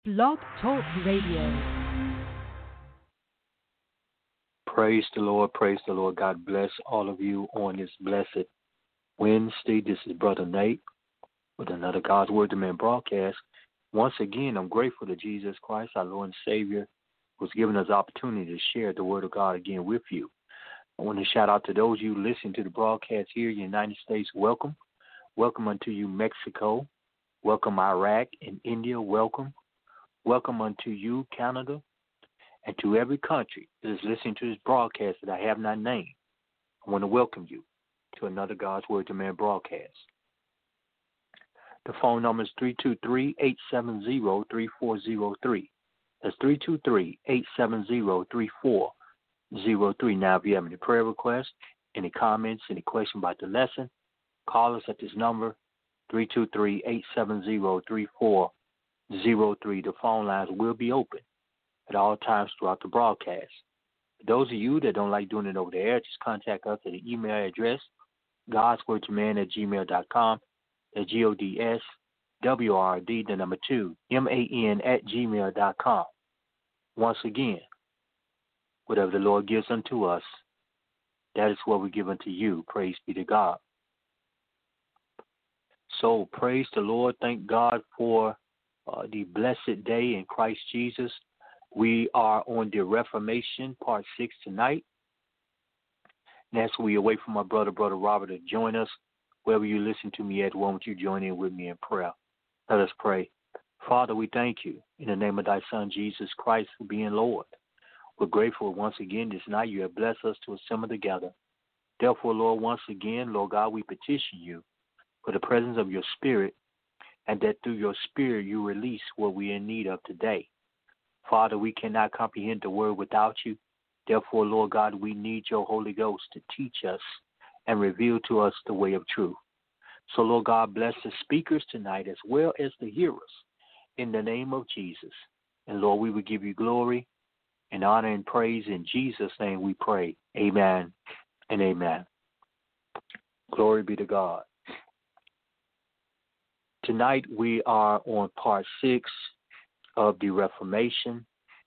Blog Talk Radio. Praise the Lord, praise the Lord. God bless all of you on this blessed Wednesday. This is Brother Nate with another God's Word to Man broadcast. Once again, I'm grateful to Jesus Christ, our Lord and Savior, who's given us the opportunity to share the Word of God again with you. I want to shout out to those of you listening to the broadcast here in the United States. Welcome. Welcome unto you, Mexico. Welcome, Iraq and India. Welcome. Welcome unto you, Canada. And to every country that is listening to this broadcast that I have not named, I want to welcome you to another God's Word to Man broadcast. The phone number is 323-870-3403. That's 323-870-3403. Now, if you have any prayer requests, any comments, any questions about the lesson, call us at this number, 323-870-3403. The phone lines will be open at all times throughout the broadcast. For those of you that don't like doing it over the air, just contact us at the email address, godswordtoman@gmail.com. That's GODSWRD, the number 2, MAN@gmail.com. Once again, whatever the Lord gives unto us, that is what we give unto you. Praise be to God. So praise the Lord. Thank God for the blessed day in Christ Jesus. We are on the Reformation, Part 6 tonight. And as we await from our Brother Robert to join us, wherever you listen to me at, won't you join in with me in prayer? Let us pray. Father, we thank you in the name of thy Son, Jesus Christ, for being Lord. We're grateful once again this night you have blessed us to assemble together. Therefore, Lord, once again, Lord God, we petition you for the presence of your Spirit, and that through your Spirit you release what we are in need of today. Father, we cannot comprehend the word without you. Therefore, Lord God, we need your Holy Ghost to teach us and reveal to us the way of truth. So, Lord God, bless the speakers tonight as well as the hearers in the name of Jesus. And, Lord, we will give you glory and honor and praise. In Jesus' name we pray. Amen and amen. Glory be to God. Tonight we are on Part 6 of the Reformation.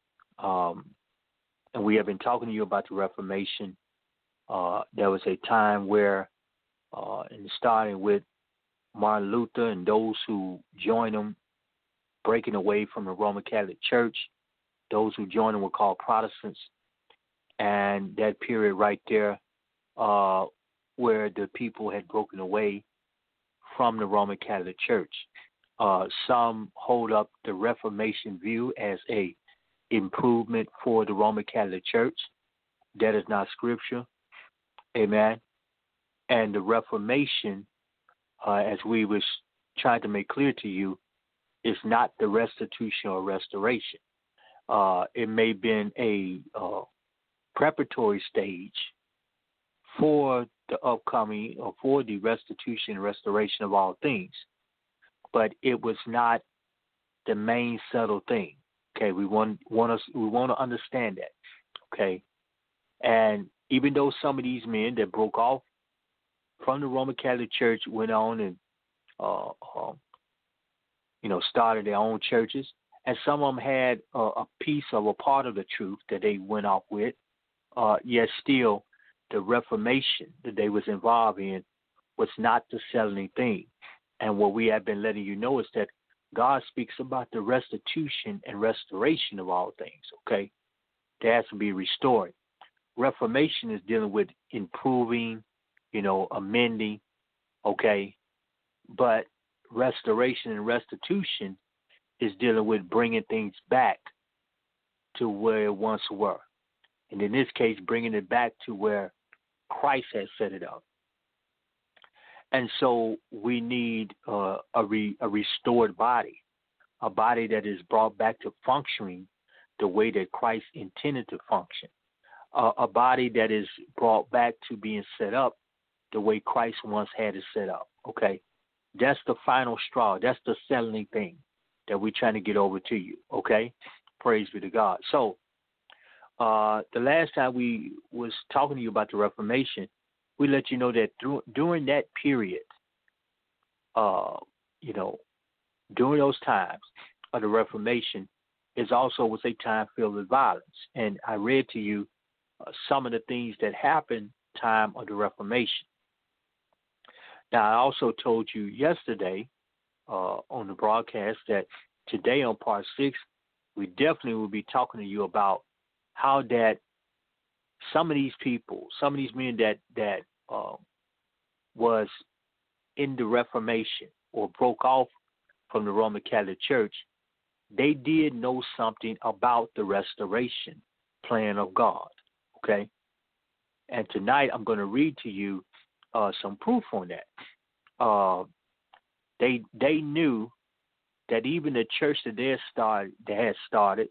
And we have been talking to you about the Reformation. There was a time where, and starting with Martin Luther and those who joined him, breaking away from the Roman Catholic Church, those who joined him were called Protestants. And that period right there where the people had broken away from the Roman Catholic Church. Some hold up the Reformation view as a improvement for the Roman Catholic Church. That is not scripture. Amen. And the Reformation, as we was trying to make clear to you, is not the restitution or restoration. It may have been a preparatory stage for the upcoming or for the restitution and restoration of all things, but it was not the main subtle thing. Okay, we want to understand that. Okay, and even though some of these men that broke off from the Roman Catholic Church went on and started their own churches, and some of them had a piece of a part of the truth that they went off with, yet still the Reformation that they was involved in was not the selling thing. And what we have been letting you know is that God speaks about the restitution and restoration of all things, okay? That has to be restored. Reformation is dealing with improving, amending, okay? But restoration and restitution is dealing with bringing things back to where it once were. And in this case, bringing it back to where Christ has set it up. And so we need a restored body, a body that is brought back to functioning the way that Christ intended to function, a body that is brought back to being set up the way Christ once had it set up, okay? That's the final straw. That's the settling thing that we're trying to get over to you, okay? Praise be to God. So the last time we was talking to you about the Reformation, we let you know that during that period, during those times, of the Reformation is also was a time filled with violence. And I read to you some of the things that happened time of the Reformation. Now, I also told you yesterday on the broadcast that today on part 6, we definitely will be talking to you about how that some of these people, some of these men that was in the Reformation or broke off from the Roman Catholic Church, they did know something about the restoration plan of God, okay? And tonight I'm going to read to you some proof on that. They knew that even the church that they had started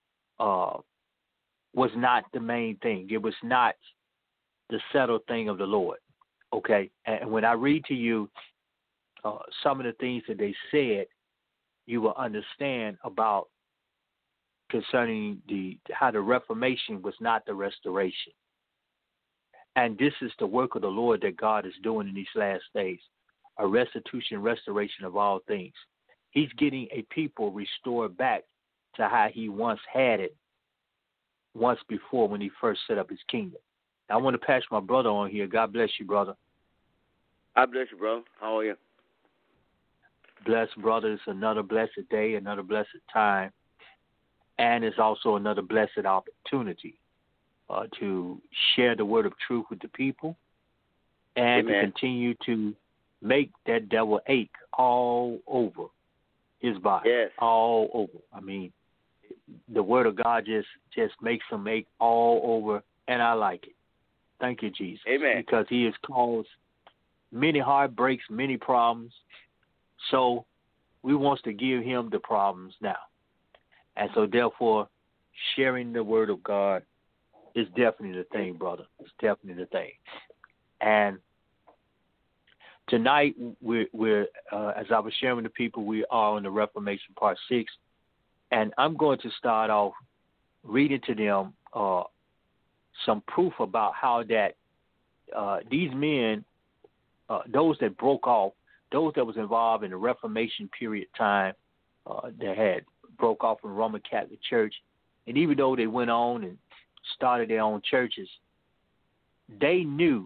was not the main thing. It was not the settled thing of the Lord, okay? And when I read to you some of the things that they said, you will understand about concerning how the Reformation was not the restoration. And this is the work of the Lord that God is doing in these last days, a restoration of all things. He's getting a people restored back to how he once had it once before when he first set up his kingdom. Now, I want to pass my brother on here. God bless you, brother. God bless you, bro. How are you? Blessed, brother. It's another blessed day, another blessed time, and it's also another blessed opportunity to share the word of truth with the people and Amen. to continue to make that devil ache all over his body, yes. all over. I mean, the word of God just makes him ache all over, and I like it. Thank you, Jesus. Amen. Because he has caused many heartbreaks, many problems. So we want to give him the problems now. And so therefore, sharing the word of God is definitely the thing, brother. It's definitely the thing. And tonight, we're as I was sharing with the people, we are on the Reformation Part 6. And I'm going to start off reading to them some proof about how that these men, those that broke off, those that was involved in the Reformation period time that had broke off from the Roman Catholic Church, and even though they went on and started their own churches, they knew,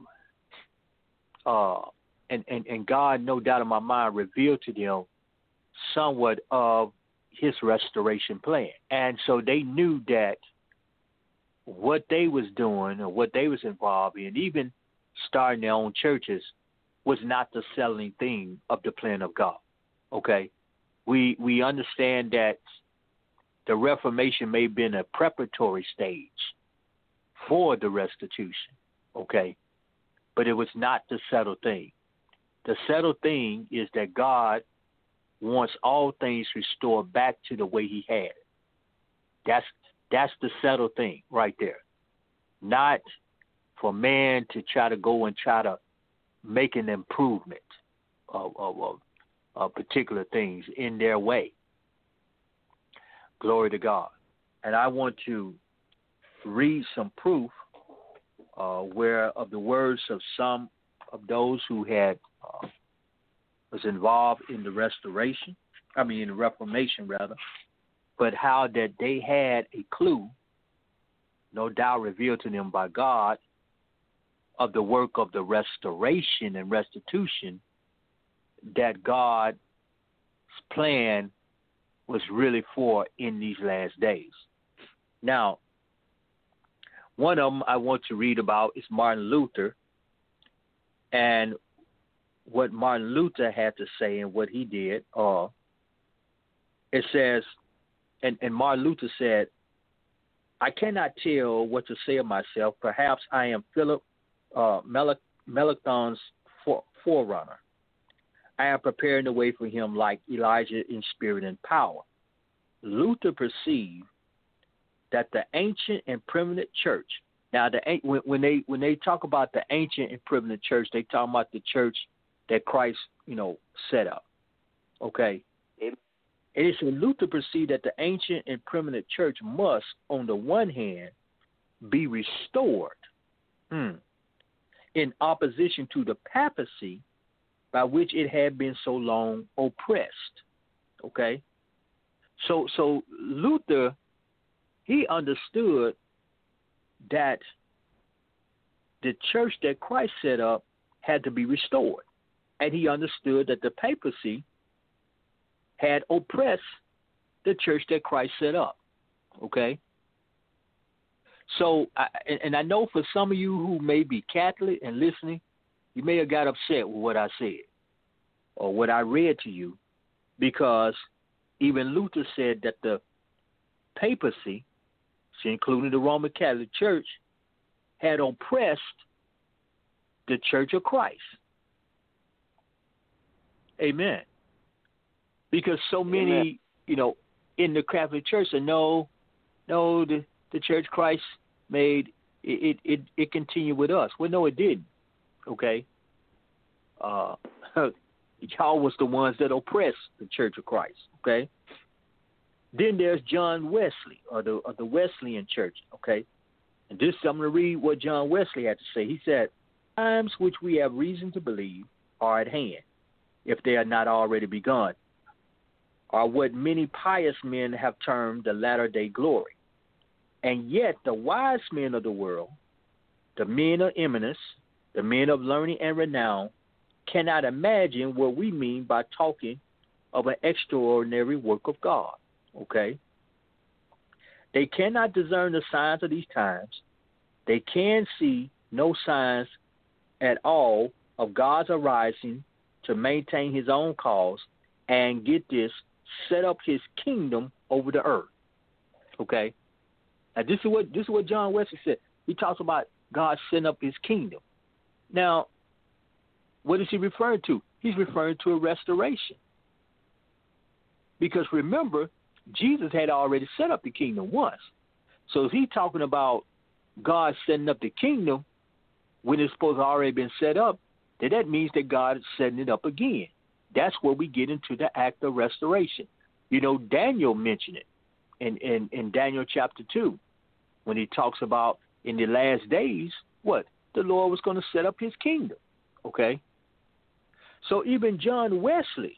and God, no doubt in my mind, revealed to them somewhat of his restoration plan. And so they knew that what they was doing or what they was involved in, even starting their own churches, was not the selling thing of the plan of God. Okay? We understand that the Reformation may have been a preparatory stage for the restitution. Okay? But it was not the settled thing. The settled thing is that God wants all things restored back to the way he had it. That's the settled thing right there. Not for man to try to go and try to make an improvement of particular things in their way. Glory to God. And I want to read some proof where of the words of some of those who had was involved in the in the Reformation rather, but how that they had a clue, no doubt revealed to them by God, of the work of the restoration and restitution that God's plan was really for in these last days. Now, one of them I want to read about is Martin Luther, and what Martin Luther had to say and what he did. It says, and Martin Luther said, "I cannot tell what to say of myself. Perhaps I am Philip Melanchthon's forerunner. I am preparing the way for him like Elijah in spirit and power." Luther perceived that the ancient and primitive church. Now, when they talk about the ancient and primitive church, they talk about the church that Christ, set up. Okay. And it said Luther perceived that the ancient and primitive church must, on the one hand, be restored in opposition to the papacy by which it had been so long oppressed. Okay? So Luther, he understood that the church that Christ set up had to be restored. And he understood that the papacy had oppressed the church that Christ set up. Okay? So, I know for some of you who may be Catholic and listening, you may have got upset with what I said or what I read to you, because even Luther said that the papacy, including the Roman Catholic Church, had oppressed the Church of Christ. Amen. Because so many, in the Catholic Church say, no, the Church Christ made, it continued with us. Well, no, it didn't. Okay? Y'all was the ones that oppressed the Church of Christ. Okay? Then there's John Wesley, or the Wesleyan Church. Okay? And this, I'm going to read what John Wesley had to say. He said, times which we have reason to believe are at hand, if they are not already begun, are what many pious men have termed the latter-day glory. And yet the wise men of the world, the men of eminence, the men of learning and renown, cannot imagine what we mean by talking of an extraordinary work of God. Okay? They cannot discern the signs of these times. They can see no signs at all of God's arising to maintain his own cause and, get this, set up his kingdom over the earth. Okay? Now this is what John Wesley said. He talks about God setting up his kingdom. Now, what is he referring to? He's referring to a restoration. Because remember, Jesus had already set up the kingdom once. So if he's talking about God setting up the kingdom when it's supposed to already been set up, then that means that God is setting it up again. That's where we get into the act of restoration. Daniel mentioned it in Daniel chapter 2, when he talks about in the last days, what? The Lord was going to set up his kingdom. Okay? So even John Wesley,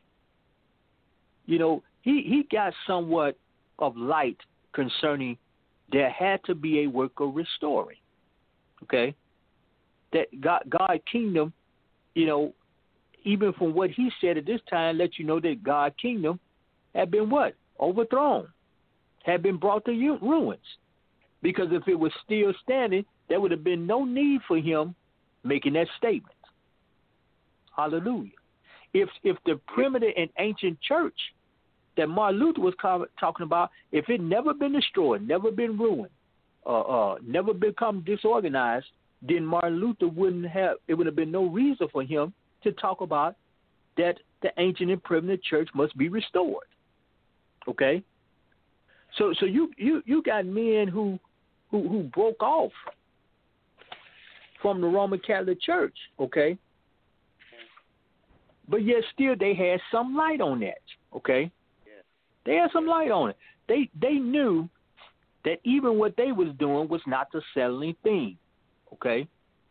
he got somewhat of light concerning there had to be a work of restoring. Okay? That God kingdom, even from what he said at this time, let you know that God kingdom had been what? Overthrown, had been brought to ruins. Because if it was still standing, there would have been no need for him making that statement. Hallelujah. If the primitive and ancient church that Martin Luther was talking about, if it never been destroyed, never been ruined, never become disorganized, then Martin Luther would have been no reason for him to talk about that the ancient and primitive church must be restored. Okay? So you got men who broke off from the Roman Catholic Church, okay? But yet still they had some light on that, okay? Yeah. They had some light on it. They knew that even what they was doing was not the settling thing, okay?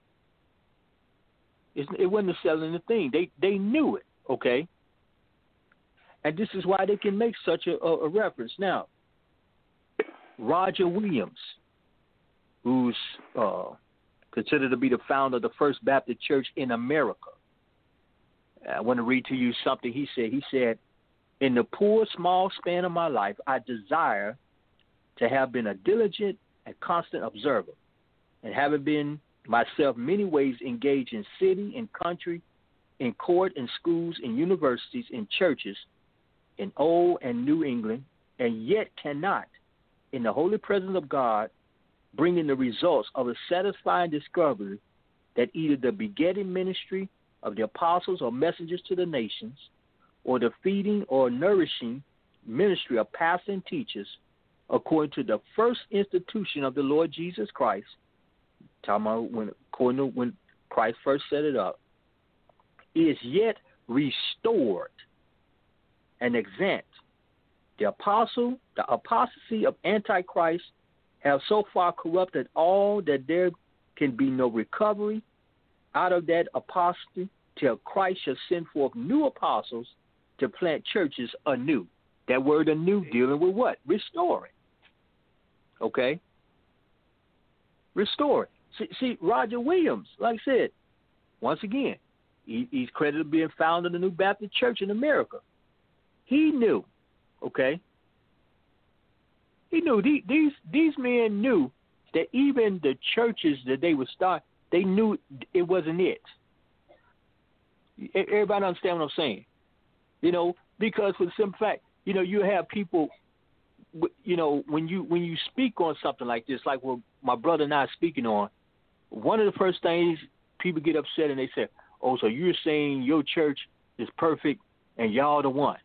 It wasn't the settling thing. They knew it, okay? And this is why they can make such a reference. Now, Roger Williams, who's considered to be the founder of the First Baptist Church in America. I want to read to you something he said. He said, in the poor, small span of my life, I desire to have been a diligent and constant observer, and having been myself many ways engaged in city and country, in court and schools and universities and churches, in Old and New England, and yet cannot, in the holy presence of God, bring in the results of a satisfying discovery that either the begetting ministry of the apostles or messengers to the nations, or the feeding or nourishing ministry of pastors and teachers, according to the first institution of the Lord Jesus Christ, talking about according to when Christ first set it up, is yet restored and exempt. The apostasy of Antichrist have so far corrupted all that there can be no recovery out of that apostasy till Christ shall send forth new apostles to plant churches anew. That word anew dealing with what? Restoring. Okay? Restoring. See, Roger Williams, like I said, once again, he's credited with being founder of the New Baptist Church in America. He knew, okay? He knew, these men knew that even the churches that they would start, they knew it wasn't it. Everybody understand what I'm saying? You know, because for the simple fact, you know, you have people, you know, when you speak on something like this, like what my brother and I are speaking on, one of the first things people get upset and they say, oh, so you're saying your church is perfect and y'all the one.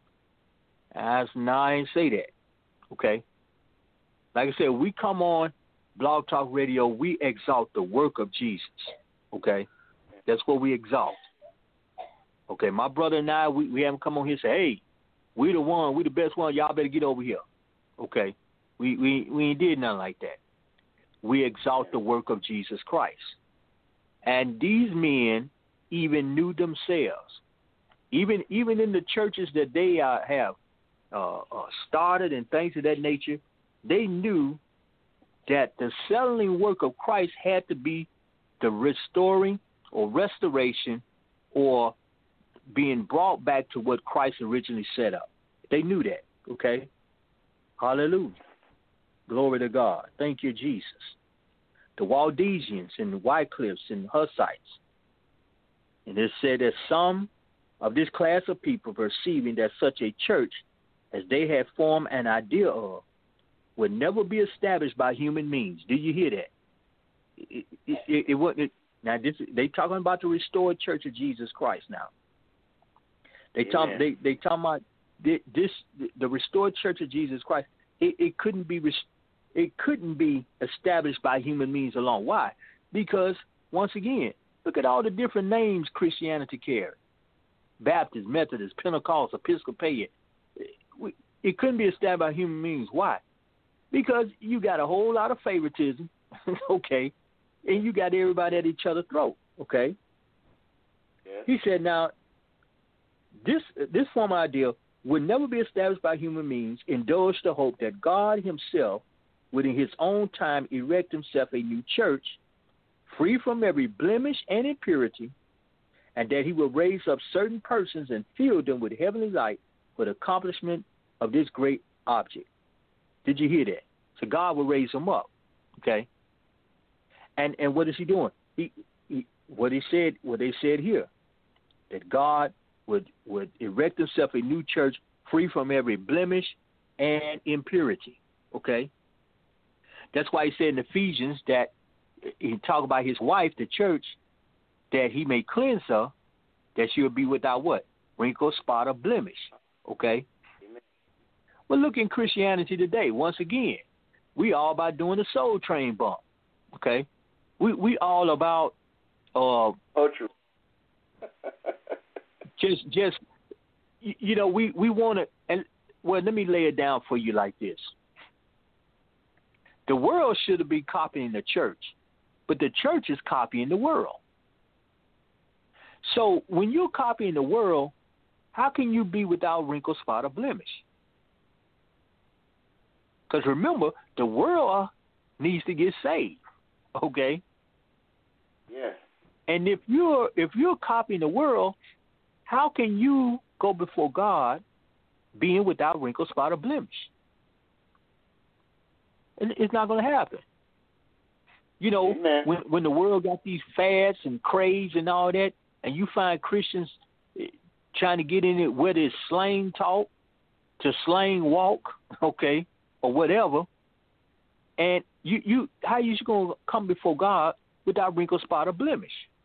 No, I ain't say that. Okay? Like I said, we come on Blog Talk Radio, we exalt the work of Jesus. Okay? That's what we exalt. Okay, my brother and I, we haven't come on here and say, hey, we the one, we the best one, y'all better get over here. Okay? We ain't did nothing like that. We exalt the work of Jesus Christ. And these men even knew themselves. Even in the churches that they have started and things of that nature, they knew that the settling work of Christ had to be the restoring or restoration or being brought back to what Christ originally set up. They knew that, okay? Hallelujah. Glory to God. Thank you, Jesus. The Waldensians and the Wycliffes and Hussites. And it said that some of this class of people perceiving that such a church as they had formed an idea of would never be established by human means. Do you hear that? It wasn't. Now they talking about the restored church of Jesus Christ. Now they talking about this the restored church of Jesus Christ. It couldn't be established by human means alone. Why? Because once again, look at all the different names Christianity carries: Baptist, Methodist, Pentecost, Episcopalian. It couldn't be established by human means. Why? Because you got a whole lot of favoritism, okay, and you got everybody at each other's throat, okay. Yeah. He said, now, this form of idea would never be established by human means. Indulge the hope that God Himself would, in His own time, erect Himself a new church, free from every blemish and impurity, and that He will raise up certain persons and fill them with heavenly light for the accomplishment of this great object. Did you hear that? So God will raise them up, okay? And what is He doing? What they said here, that God would erect Himself a new church free from every blemish and impurity, okay? That's why He said in Ephesians that He talked about His wife, the church, that He may cleanse her, that she will be without what? Wrinkle, spot, or blemish, okay? Well, look in Christianity today. Once again, we all about doing the Soul Train bump. Okay, we all about true. just you know we want to, and well, let me lay it down for you like this. The world should be copying the church, but the church is copying the world. So when you're copying the world, how can you be without wrinkle, spot, or blemish? Because remember, the world needs to get saved, okay? Yeah. And if you're copying the world, how can you go before God being without wrinkle, spot, or blemish? It's not going to happen. You know, when the world got these fads and craze and all that, and you find Christians trying to get in it, whether it's slang talk to slang walk, okay, or whatever, and you how you going to come before God without wrinkle, spot, or blemish?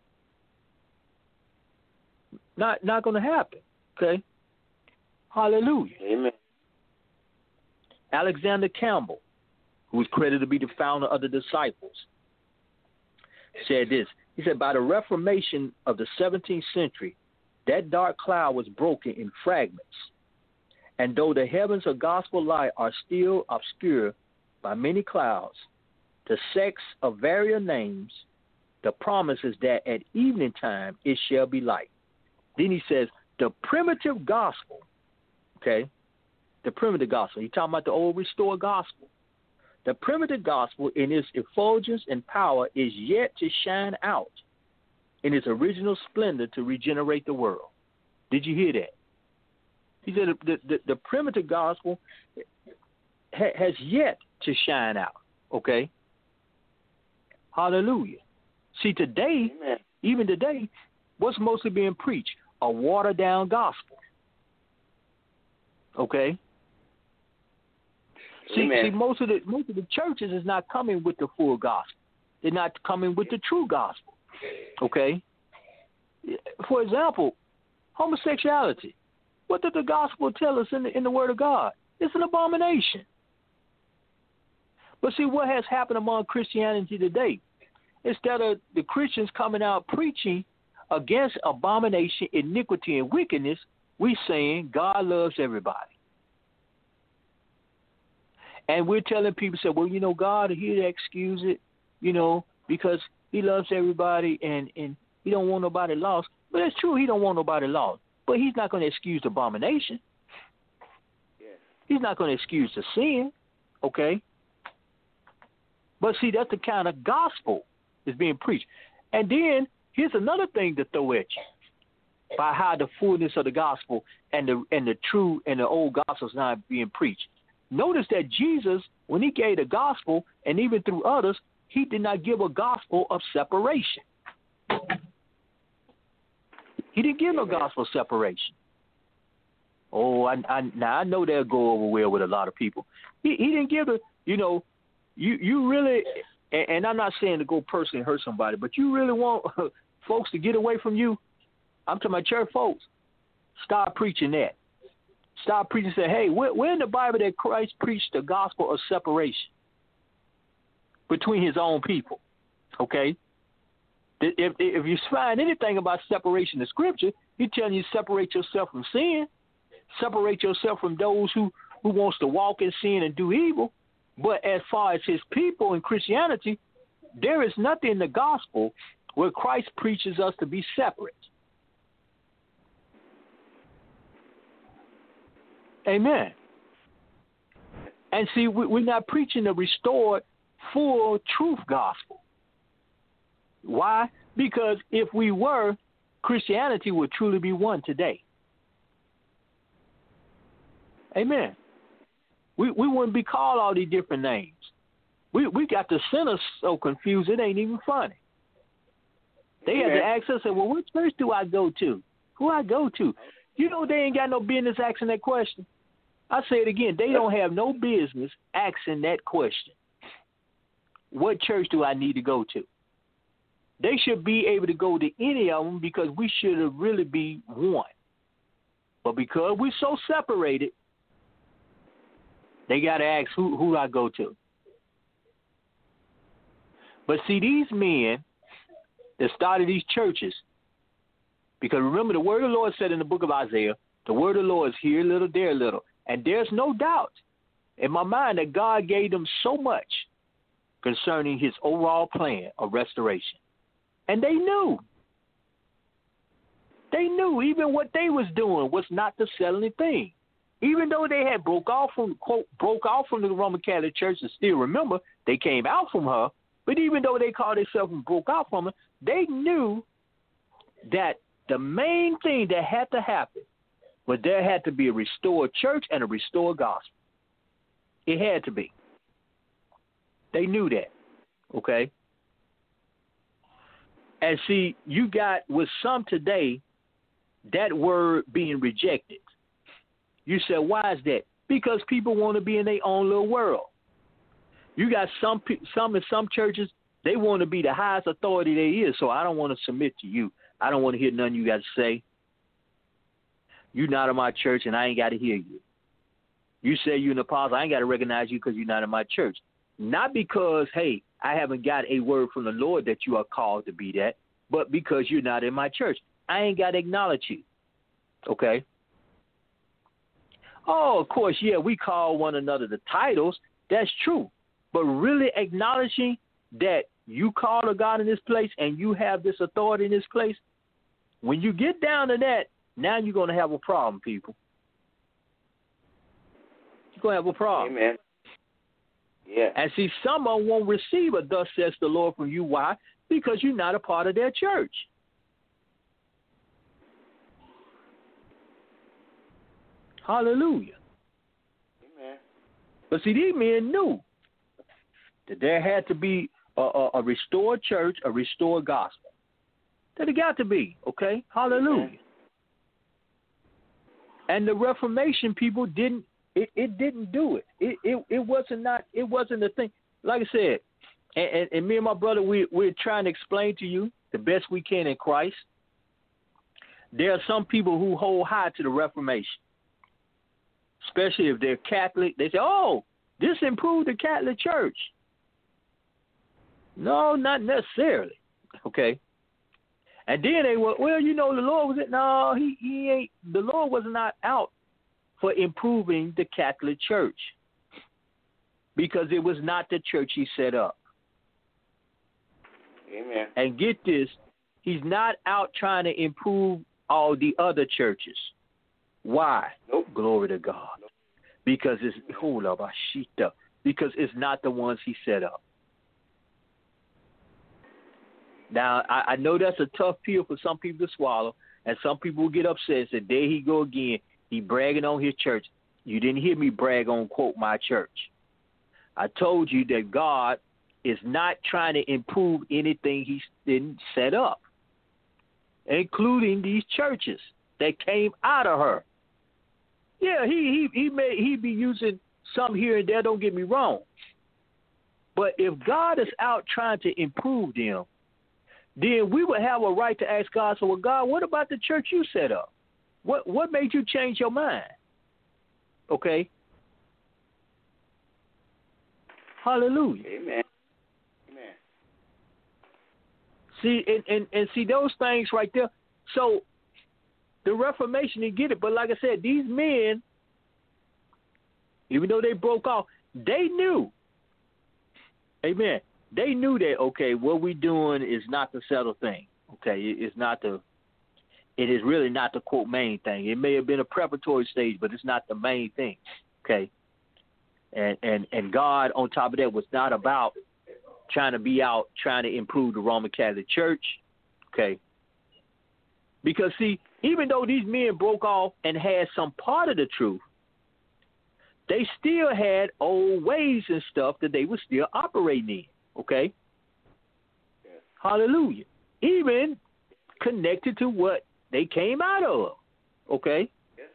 Not going to happen, okay? Hallelujah. Amen. Alexander Campbell, who is credited to be the founder of the Disciples, said this. He said, by the Reformation of the 17th century, that dark cloud was broken in fragments. And though the heavens of gospel light are still obscured by many clouds, the sects of various names, the promise is that at evening time it shall be light. Then he says, the primitive gospel, okay, The primitive gospel. He's talking about the old restored gospel. The primitive gospel in its effulgence and power is yet to shine out in its original splendor to regenerate the world. Did you hear that? He said the primitive gospel has yet to shine out. Okay? Hallelujah. See, today, Amen. even today, what's mostly being preached? A watered-down gospel. Okay? See, most of the churches is not coming with the full gospel. They're not coming with the true gospel. Okay? For example, homosexuality. What did the gospel tell us in the Word of God? It's an abomination. But see, what has happened among Christianity today? Instead of the Christians coming out preaching against abomination, iniquity, and wickedness, we saying God loves everybody. And we're telling people, say, well, God, He'll excuse it, because He loves everybody and He don't want nobody lost. But it's true, He don't want nobody lost. But He's not going to excuse the abomination. Yes. He's not going to excuse the sin, okay? But see, that's the kind of gospel that's being preached. And then here's another thing to throw at you by how the fullness of the gospel and the true and the old gospel is not being preached. Notice that Jesus, when He gave the gospel, and even through others, He did not give a gospel of separation. He didn't give no gospel of separation. Oh, I know that'll go over well with a lot of people. He didn't give you really, and I'm not saying to go personally hurt somebody, but you really want folks to get away from you. I'm talking about church folks. Start preaching that. Start preaching. Say, hey, where in the Bible that Christ preached the gospel of separation between His own people? Okay. If you find anything about separation in Scripture, He's telling you to separate yourself from sin, separate yourself from those who wants to walk in sin and do evil. But as far as His people in Christianity, there is nothing in the gospel where Christ preaches us to be separate. Amen. And see, we're not preaching the restored, full truth gospel. Why? Because if we were, Christianity would truly be one today. Amen. We wouldn't be called all these different names. We got the sinners so confused it ain't even funny. They had to ask us, well, what church do I go to? Who I go to? They ain't got no business asking that question. I say it again, they don't have no business asking that question. What church do I need to go to? They should be able to go to any of them because we should have really be one. But because we're so separated, they got to ask who I go to. But see, these men that started these churches, because remember the word of the Lord said in the book of Isaiah, the word of the Lord is here a little, there a little. And there's no doubt in my mind that God gave them so much concerning His overall plan of restoration. And they knew. They knew even what they was doing was not the selling thing. Even though they had broke off from the Roman Catholic Church, and still remember, they came out from her, but even though they called themselves and broke out from her, they knew that the main thing that had to happen was there had to be a restored church and a restored gospel. It had to be. They knew that, okay? And see, you got with some today that word being rejected. You said, why is that? Because people want to be in their own little world. You got some in some churches, they want to be the highest authority there is, so I don't want to submit to you. I don't want to hear nothing you got to say. You're not in my church, and I ain't got to hear you. You say you're an apostle, I ain't got to recognize you because you're not in my church. Not because, hey, I haven't got a word from the Lord that you are called to be that, but because you're not in my church. I ain't got to acknowledge you. Okay? Oh, of course, yeah, we call one another the titles. That's true. But really acknowledging that you call a God in this place and you have this authority in this place, when you get down to that, now you're going to have a problem, people. you're going to have a problem. Amen. Yeah. And see, some of them won't receive a thus says the Lord from you. Why? Because you're not a part of their church. Hallelujah. Amen. But see, these men knew that there had to be a restored church, a restored gospel. That it got to be, okay? Hallelujah. Amen. And the Reformation people didn't do it. It wasn't a thing. Like I said, and me and my brother, we're trying to explain to you the best we can in Christ. There are some people who hold high to the Reformation, especially if they're Catholic. They say, "Oh, this improved the Catholic Church." No, not necessarily. Okay. And then they were, well, you know, the Lord was it. No, he ain't. The Lord was not out for improving the Catholic Church because it was not the church he set up. Amen. And get this, he's not out trying to improve all the other churches. Why? Nope. Glory to God. Nope. Because it's because it's not the ones he set up. Now, I know that's a tough pill for some people to swallow, and some people will get upset and say, there he go again. He bragging on his church. You didn't hear me brag on, quote, my church. I told you that God is not trying to improve anything he didn't set up, including these churches that came out of her. Yeah, he be using some here and there, don't get me wrong. But if God is out trying to improve them, then we would have a right to ask God, so, well, God, what about the church you set up? What made you change your mind? Okay? Hallelujah. Amen. Amen. See, and see those things right there. So the Reformation didn't get it, but like I said, these men, even though they broke off, they knew. Amen. They knew that, okay, what we're doing is not the settled thing. Okay, it is really not the, quote, main thing. It may have been a preparatory stage, but it's not the main thing. Okay. And God, on top of that, was not about trying to improve the Roman Catholic Church. Okay. Because, see, even though these men broke off and had some part of the truth, they still had old ways and stuff that they were still operating in. Okay? Yes. Hallelujah. Even connected to what they came out of. Okay? Yes.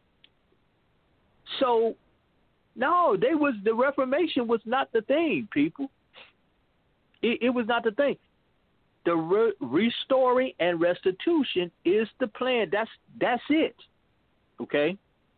So, no, the Reformation was not the thing, people. It was not the thing. The restoring and restitution is the plan. That's it. Okay?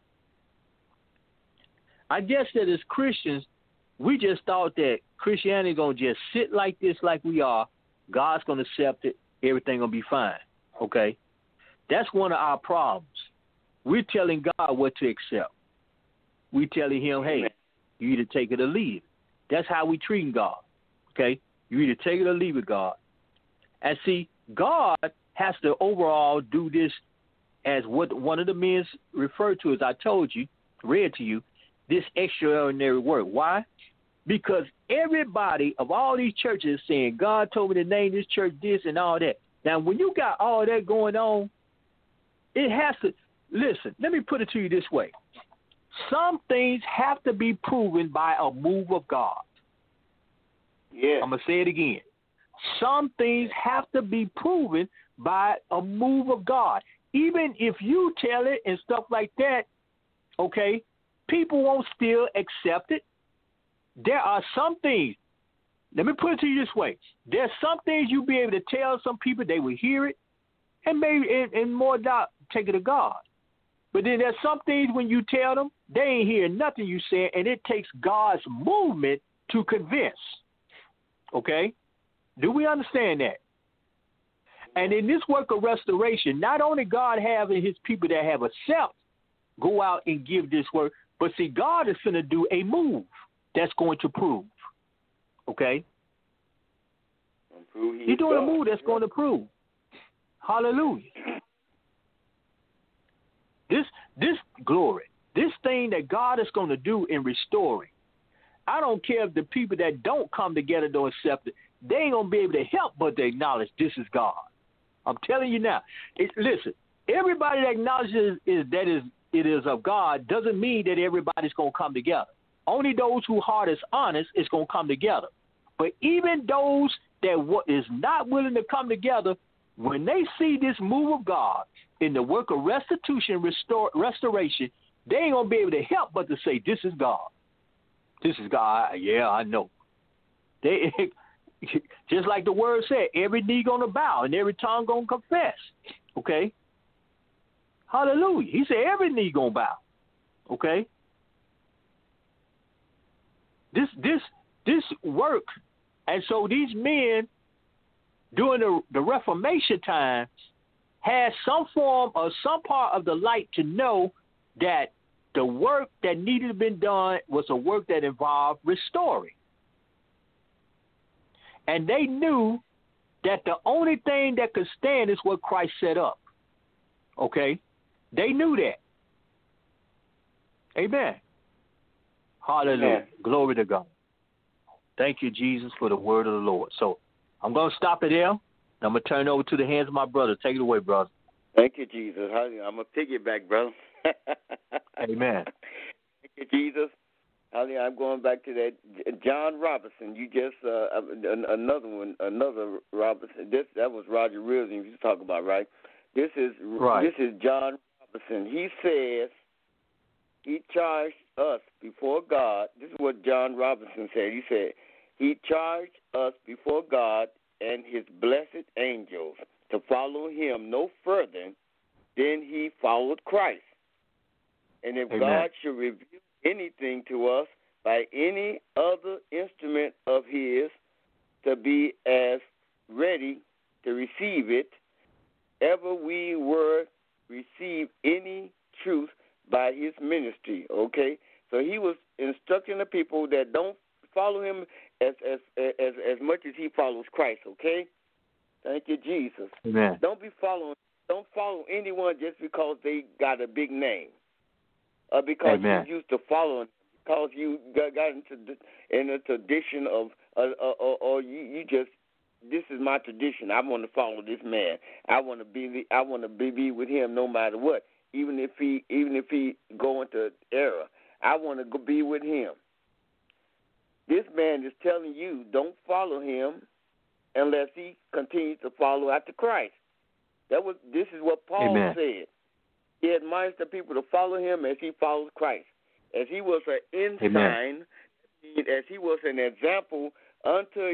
I guess that as Christians, we just thought that Christianity going to just sit like this, like we are. God's going to accept it. Everything going to be fine. Okay? That's one of our problems. We're telling God what to accept. We're telling him, hey, you either take it or leave it. That's how we treat God. Okay? You either take it or leave it, God. And see, God has to overall do this as what one of the men referred to, as I told you, read to you, this extraordinary work. Why? Because everybody of all these churches is saying, God told me to name this church this and all that. Now, when you got all that going on, it has to, listen, let me put it to you this way. Some things have to be proven by a move of God. Yeah. I'm going to say it again. Some things have to be proven by a move of God. Even if you tell it and stuff like that, okay, people won't still accept it. There are some things, let me put it to you this way. There's some things you'll be able to tell some people, they will hear it, and maybe and more doubt take it to God. But then there's some things when you tell them, they ain't hearing nothing you say, and it takes God's movement to convince. Okay? Do we understand that? And in this work of restoration, not only God having his people that have accepted go out and give this work, but see, God is going to do a move that's going to prove. Okay? He's doing a move that's going to prove. Hallelujah. This this thing that God is going to do in restoring, I don't care if the people that don't come together don't accept it. They ain't going to be able to help but to acknowledge this is God. I'm telling you now. Listen, everybody that acknowledges it is of God doesn't mean that everybody's going to come together. Only those whose heart is honest is going to come together. But even those that is not willing to come together, when they see this move of God in the work of restitution, restoration, they ain't going to be able to help but to say, this is God. This is God. Yeah, I know. They just like the word said, every knee going to bow and every tongue going to confess. Okay? Hallelujah. He said every knee going to bow. Okay? This work, and so these men during the Reformation times had some form or some part of the light to know that the work that needed to be done was a work that involved restoring. And they knew that the only thing that could stand is what Christ set up. Okay? They knew that. Amen. Hallelujah. Amen. Glory to God. Thank you, Jesus, for the word of the Lord. So I'm going to stop it there. I'm going to turn it over to the hands of my brother. Take it away, brother. Thank you, Jesus. I'm going to piggyback, brother. Amen. Thank you, Jesus. I'm going back to that John Robinson. You just another Robinson. That was Roger Williams you was talking about, right? This is John Robinson. He says he charged us before God. This is what John Robinson said. He said he charged us before God and his blessed angels to follow him no further than he followed Christ. And if Amen. God should reveal anything to us by any other instrument of his, to be as ready to receive it, ever we were receive any truth by his ministry. Okay, so he was instructing the people that don't follow him as much as he follows Christ. Okay, thank you, Jesus. Amen. Don't follow anyone just because they got a big name. Because Amen. you used to follow him, because you got in a tradition of, or you just, this is my tradition. I want to follow this man. I want to be with him no matter what, even if he go into error. I want to be with him. This man is telling you, don't follow him unless he continues to follow after Christ. This is what Paul Amen. said. He admires the people to follow him as he follows Christ. As he was an ensign, Amen. as he was an example unto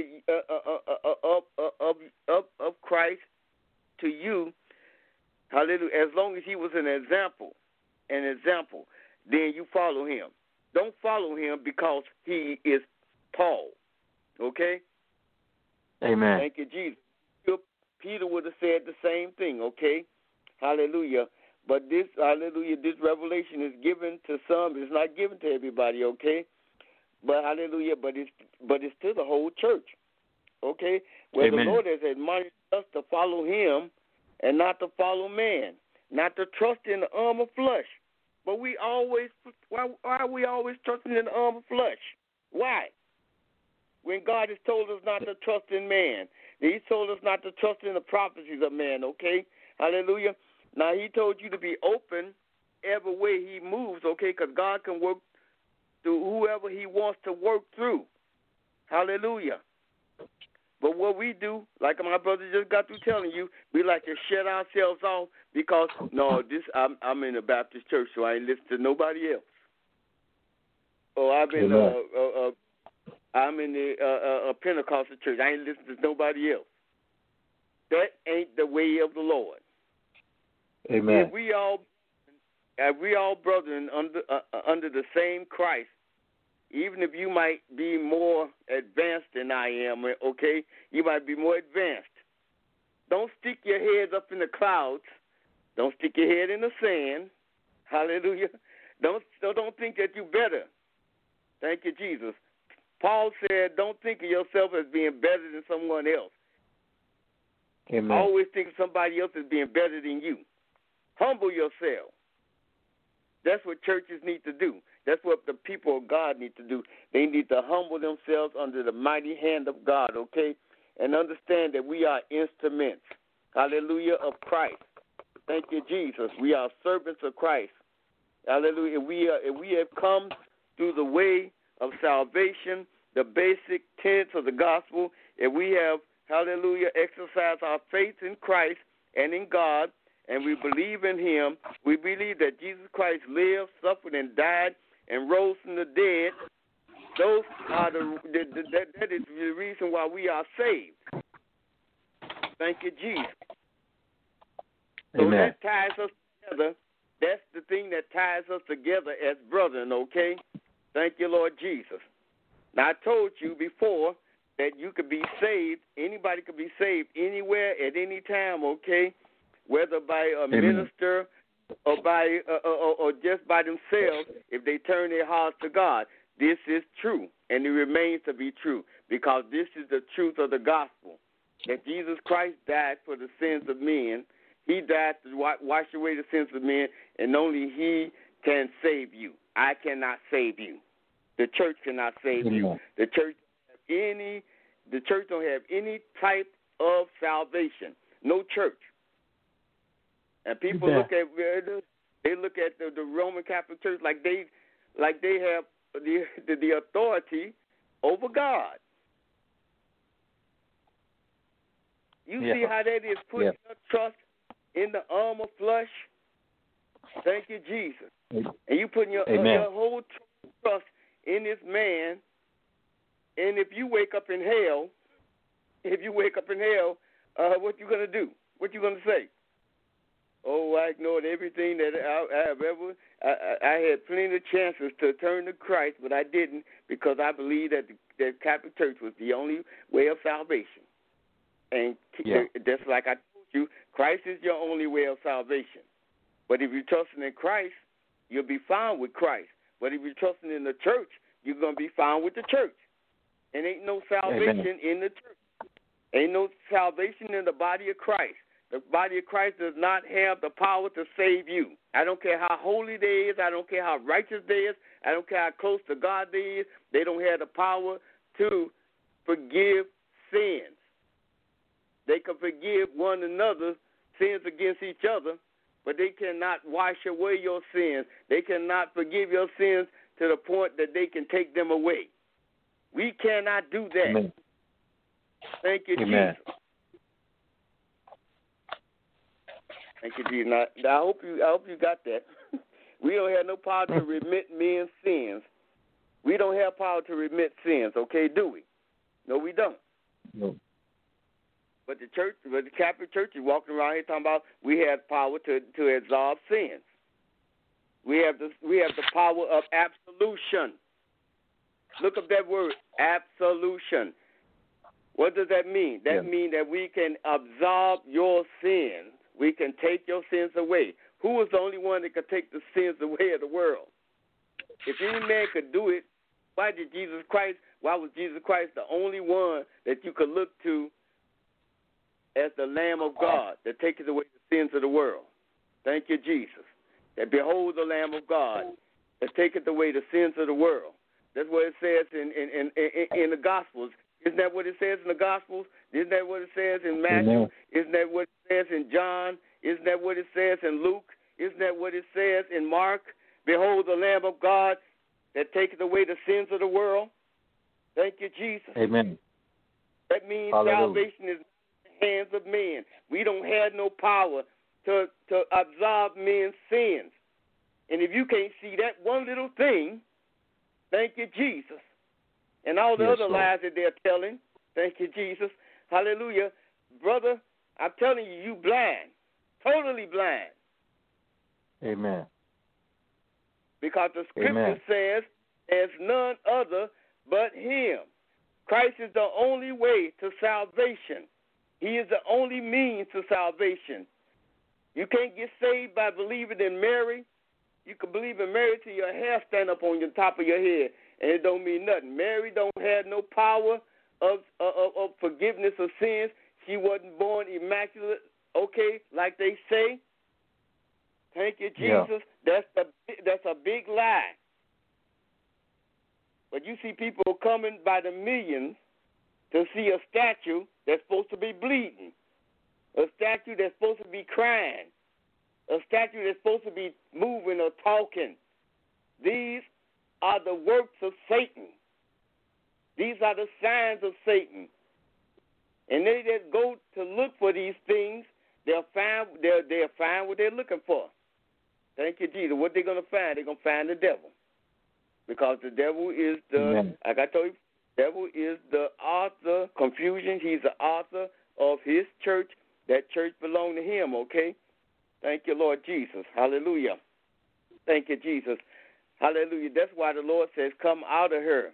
of Christ to you. Hallelujah. As long as he was an example, then you follow him. Don't follow him because he is Paul. Okay? Amen. Thank you, Jesus. Peter would have said the same thing, okay? Hallelujah. But this revelation is given to some. It's not given to everybody, okay? But hallelujah, but it's to the whole church, okay? Where Amen. the Lord has admonished us to follow him and not to follow man, not to trust in the arm of flesh. But why are we always trusting in the arm of flesh? Why? When God has told us not to trust in man. He told us not to trust in the prophecies of man, okay? Hallelujah. Now, he told you to be open every way he moves, okay, because God can work through whoever he wants to work through. Hallelujah. But what we do, like my brother just got through telling you, we like to shut ourselves off because, I'm in a Baptist church, so I ain't listen to nobody else. Or I'm in the Pentecostal church. I ain't listening to nobody else. That ain't the way of the Lord. Amen. If we all brethren under the same Christ, even if you might be more advanced than I am, okay, you might be more advanced. Don't stick your head up in the clouds. Don't stick your head in the sand. Hallelujah. Don't think that you're better. Thank you, Jesus. Paul said, don't think of yourself as being better than someone else. Amen. Always think of somebody else as being better than you. Humble yourself. That's what churches need to do. That's what the people of God need to do. They need to humble themselves under the mighty hand of God, okay, and understand that we are instruments, hallelujah, of Christ. Thank you, Jesus. We are servants of Christ. Hallelujah. We have come through the way of salvation, the basic tenets of the gospel, and we have, hallelujah, exercised our faith in Christ and in God, and we believe in him. We believe that Jesus Christ lived, suffered, and died, and rose from the dead. Those are that is the reason why we are saved. Thank you, Jesus. So Amen. that ties us together. That's the thing that ties us together as brethren, okay? Thank you, Lord Jesus. Now, I told you before that you could be saved. Anybody could be saved anywhere at any time, okay? Whether by a minister or by or just by themselves, if they turn their hearts to God. This is true, and it remains to be true, because this is the truth of the gospel, that Jesus Christ died for the sins of men. He died to wash away the sins of men, and only he can save you. I cannot save you. The church cannot save you. The church don't have any type of salvation. No church. And people look at the Roman Catholic Church like they have the authority over God. You see how that is putting your trust in the arm of flesh? Thank you, Jesus. And you putting your whole trust in this man. And if you wake up in hell, what you gonna do? What you gonna say? Oh, I ignored everything that I have ever. I had plenty of chances to turn to Christ, but I didn't, because I believed that the Catholic Church was the only way of salvation. And just like I told you, Christ is your only way of salvation. But if you're trusting in Christ, you'll be found with Christ. But if you're trusting in the church, you're going to be found with the church. And ain't no salvation in the church. Ain't no salvation in the body of Christ. The body of Christ does not have the power to save you. I don't care how holy they is. I don't care how righteous they is. I don't care how close to God they is. They don't have the power to forgive sins. They can forgive one another sins against each other, but they cannot wash away your sins. They cannot forgive your sins to the point that they can take them away. We cannot do that. Amen. Thank you, Amen. Jesus. Thank you, Jesus. Now, I hope you got that. We don't have no power to remit men's sins. We don't have power to remit sins, okay, do we? No, we don't. No. But the Catholic Church is walking around here talking about we have power to absolve sins. We have the power of absolution. Look up that word, absolution. What does that mean? That means that we can absolve your sins. We can take your sins away. Who is the only one that could take the sins away of the world? If any man could do it, why was Jesus Christ the only one that you could look to as the Lamb of God that takes away the sins of the world? Thank you, Jesus. That behold the Lamb of God that taketh away the sins of the world. That's what it says in the Gospels. Isn't that what it says in the Gospels? Isn't that what it says in Matthew? Amen. Isn't that what it says in John? Isn't that what it says in Luke? Isn't that what it says in Mark? Behold the Lamb of God that taketh away the sins of the world. Thank you, Jesus. Amen. That means Hallelujah. salvation is in the hands of men. We don't have no power to absolve men's sins. And if you can't see that one little thing, thank you, Jesus. And all the other lies that they're telling, thank you, Jesus. Hallelujah. Brother, I'm telling you, you blind. Totally blind. Amen. Because the scripture says there's none other but him. Christ is the only way to salvation. He is the only means to salvation. You can't get saved by believing in Mary. You can believe in Mary till your hair stand up on the top of your head, and it don't mean nothing. Mary don't have no power of forgiveness of sins. She wasn't born immaculate, okay, like they say. Thank you, Jesus. Yeah. That's a big lie. But you see people coming by the millions to see a statue that's supposed to be bleeding, a statue that's supposed to be crying, a statue that's supposed to be moving or talking. These are the works of Satan. These are the signs of Satan. And they that go to look for these things, they'll find what they're looking for. Thank you, Jesus. What they're going to find? They're going to find the devil. Because the devil is like I told you, the devil is the author, confusion. He's the author of his church. That church belongs to him, okay? Thank you, Lord Jesus. Hallelujah. Thank you, Jesus. Hallelujah. That's why the Lord says, come out of her.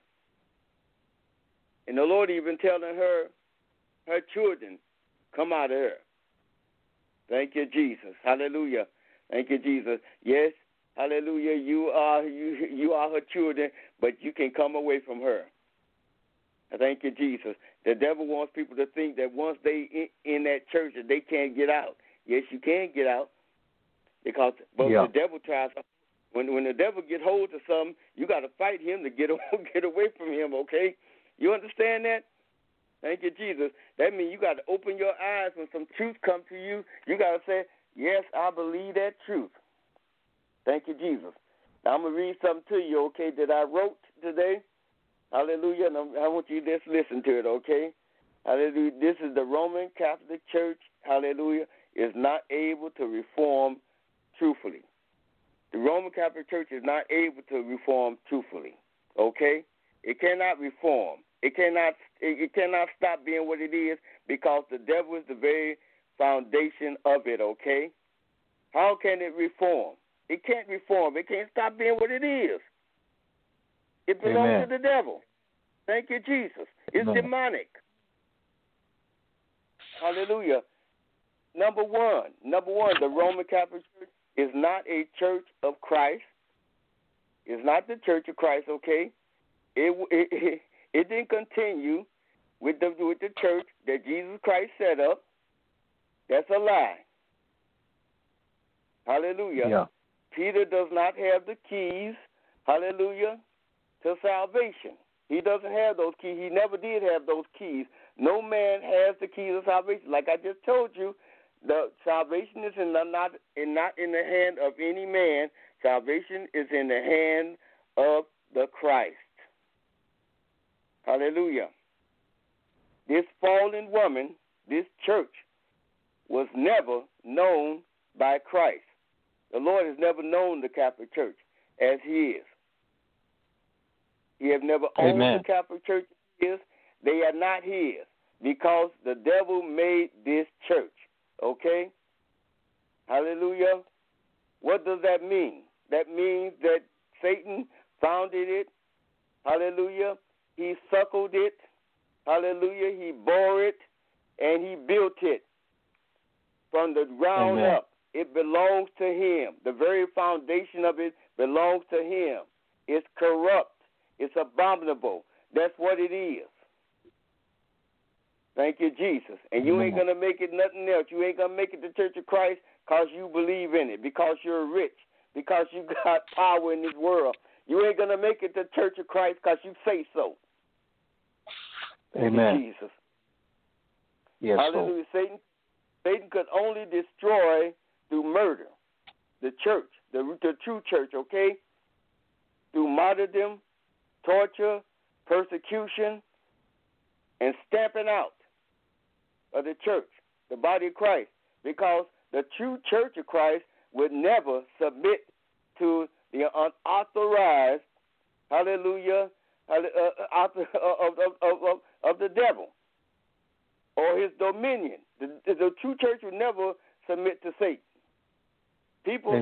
And the Lord even telling her children, come out of her. Thank you, Jesus. Hallelujah. Thank you, Jesus. Yes, hallelujah. You are her children, but you can come away from her. Thank you, Jesus. The devil wants people to think that once they in that church that they can't get out. Yes, you can get out, because the devil tries. When the devil get hold of something, you got to fight him to get away from him. Okay, you understand that? Thank you, Jesus. That means you got to open your eyes when some truth comes to you. You got to say, yes, I believe that truth. Thank you, Jesus. Now, I'm going to read something to you, okay, that I wrote today. Hallelujah. And I want you to just listen to it, okay? Hallelujah. This is the Roman Catholic Church, hallelujah, is not able to reform truthfully. The Roman Catholic Church is not able to reform truthfully, okay? It cannot reform. It cannot stop being what it is, because the devil is the very foundation of it, okay? How can it reform? It can't reform. It can't stop being what it is. It belongs to the devil. Thank you, Jesus. It's demonic. Hallelujah. Number one, the Roman Catholic Church is not a church of Christ. It's not the Church of Christ, okay? It didn't continue with the church that Jesus Christ set up. That's a lie. Hallelujah. Yeah. Peter does not have the keys, hallelujah, to salvation. He doesn't have those keys. He never did have those keys. No man has the keys of salvation. Like I just told you, the salvation is not in the hand of any man. Salvation is in the hand of the Christ. Hallelujah. This fallen woman, this church, was never known by Christ. The Lord has never known the Catholic Church as he is. He has never owned the Catholic Church as he is. They are not his, because the devil made this church. Okay? Hallelujah. What does that mean? That means that Satan founded it. Hallelujah. He suckled it. Hallelujah. He bore it, and he built it from the ground up. It belongs to him. The very foundation of it belongs to him. It's corrupt. It's abominable. That's what it is. Thank you, Jesus. And you ain't going to make it nothing else. You ain't going to make it the Church of Christ because you believe in it, because you're rich, because you got power in this world. You ain't going to make it the Church of Christ because you say so. Thank you, Jesus. Yes, hallelujah. Satan could only destroy through murder the church, the true church, okay? Through martyrdom, torture, persecution, and stamping out of the church, the body of Christ, because the true church of Christ would never submit to the unauthorized, hallelujah, of the devil or his dominion. The true church would never submit to Satan. People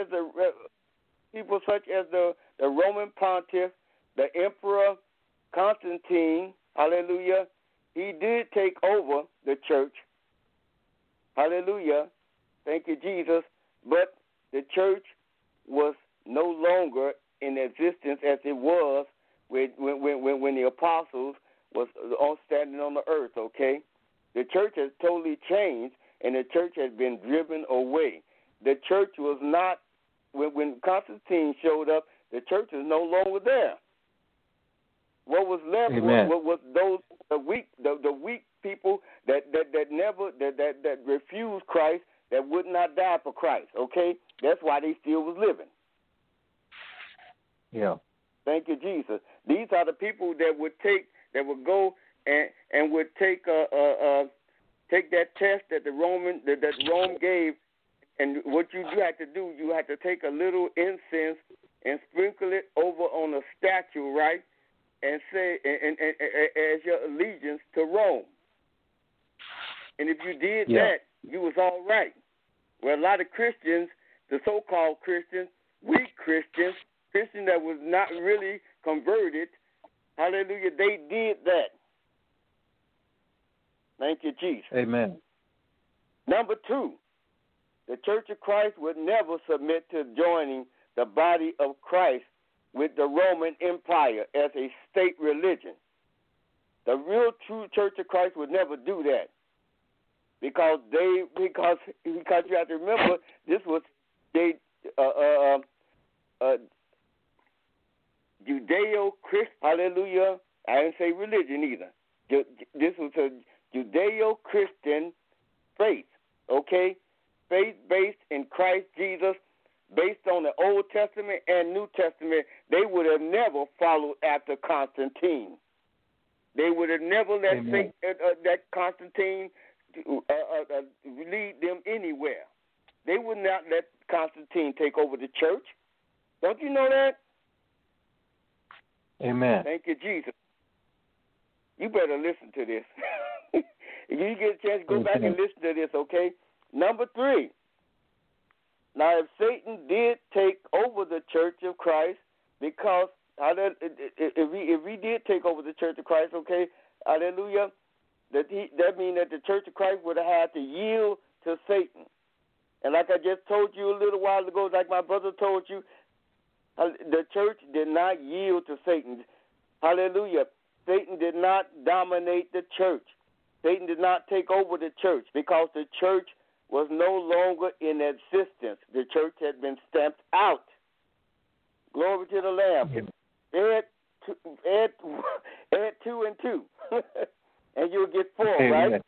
such as the Roman Pontiff, the Emperor Constantine, hallelujah, he did take over the church. Hallelujah. Thank you, Jesus. But the church was no longer in existence as it was when the apostles was standing on the earth, okay? The church has totally changed, and the church has been driven away. the church was not, when Constantine showed up, the church is no longer there. What was left was those the weak people that refused Christ, that would not die for Christ. Okay, that's why they still was living. Yeah. Thank you, Jesus. These are the people that would go and would take that test that Rome gave, and what you had to do, you had to take a little incense and sprinkle it over on a statue, right? And say, and as your allegiance to Rome. And if you did that, you was all right. Well, a lot of Christians, the so-called Christians, weak Christians that was not really converted, hallelujah, they did that. Thank you, Jesus. Amen. Number 2, the Church of Christ would never submit to joining the body of Christ with the Roman Empire as a state religion. The real true Church of Christ would never do that, because you have to remember, this was Judeo-Christian. Hallelujah. I didn't say religion either. This was a Judeo-Christian faith. Okay, faith based in Christ Jesus, based on the Old Testament and New Testament. They would have never followed after Constantine. They would have never let that Constantine lead them anywhere. They would not let Constantine take over the church. Don't you know that? Amen. Thank you, Jesus. You better listen to this. If you get a chance, go back and listen to this, okay? Number 3. Now, if Satan did take over the Church of Christ, because if he did take over the Church of Christ, okay, hallelujah, that means that the Church of Christ would have had to yield to Satan. And like I just told you a little while ago, like my brother told you, the church did not yield to Satan. Hallelujah. Satan did not dominate the church. Satan did not take over the church, because the church was no longer in existence. The church had been stamped out. Glory to the Lamb. Add 2 and 2, and you'll get 4, Amen. right?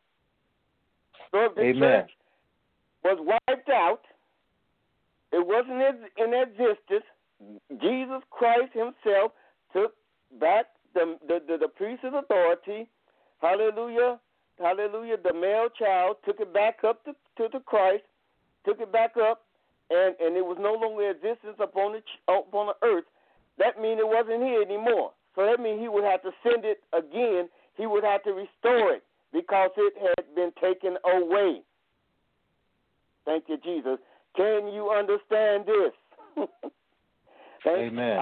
So if the church was wiped out, it wasn't in existence, Jesus Christ himself took back the priest's authority. Hallelujah. Hallelujah. The male child took it back up to the Christ, took it back up, and it was no longer in existence upon the earth. That means it wasn't here anymore. So that means he would have to send it again. He would have to restore it, because it had been taken away. Thank you, Jesus. Can you understand this? Amen.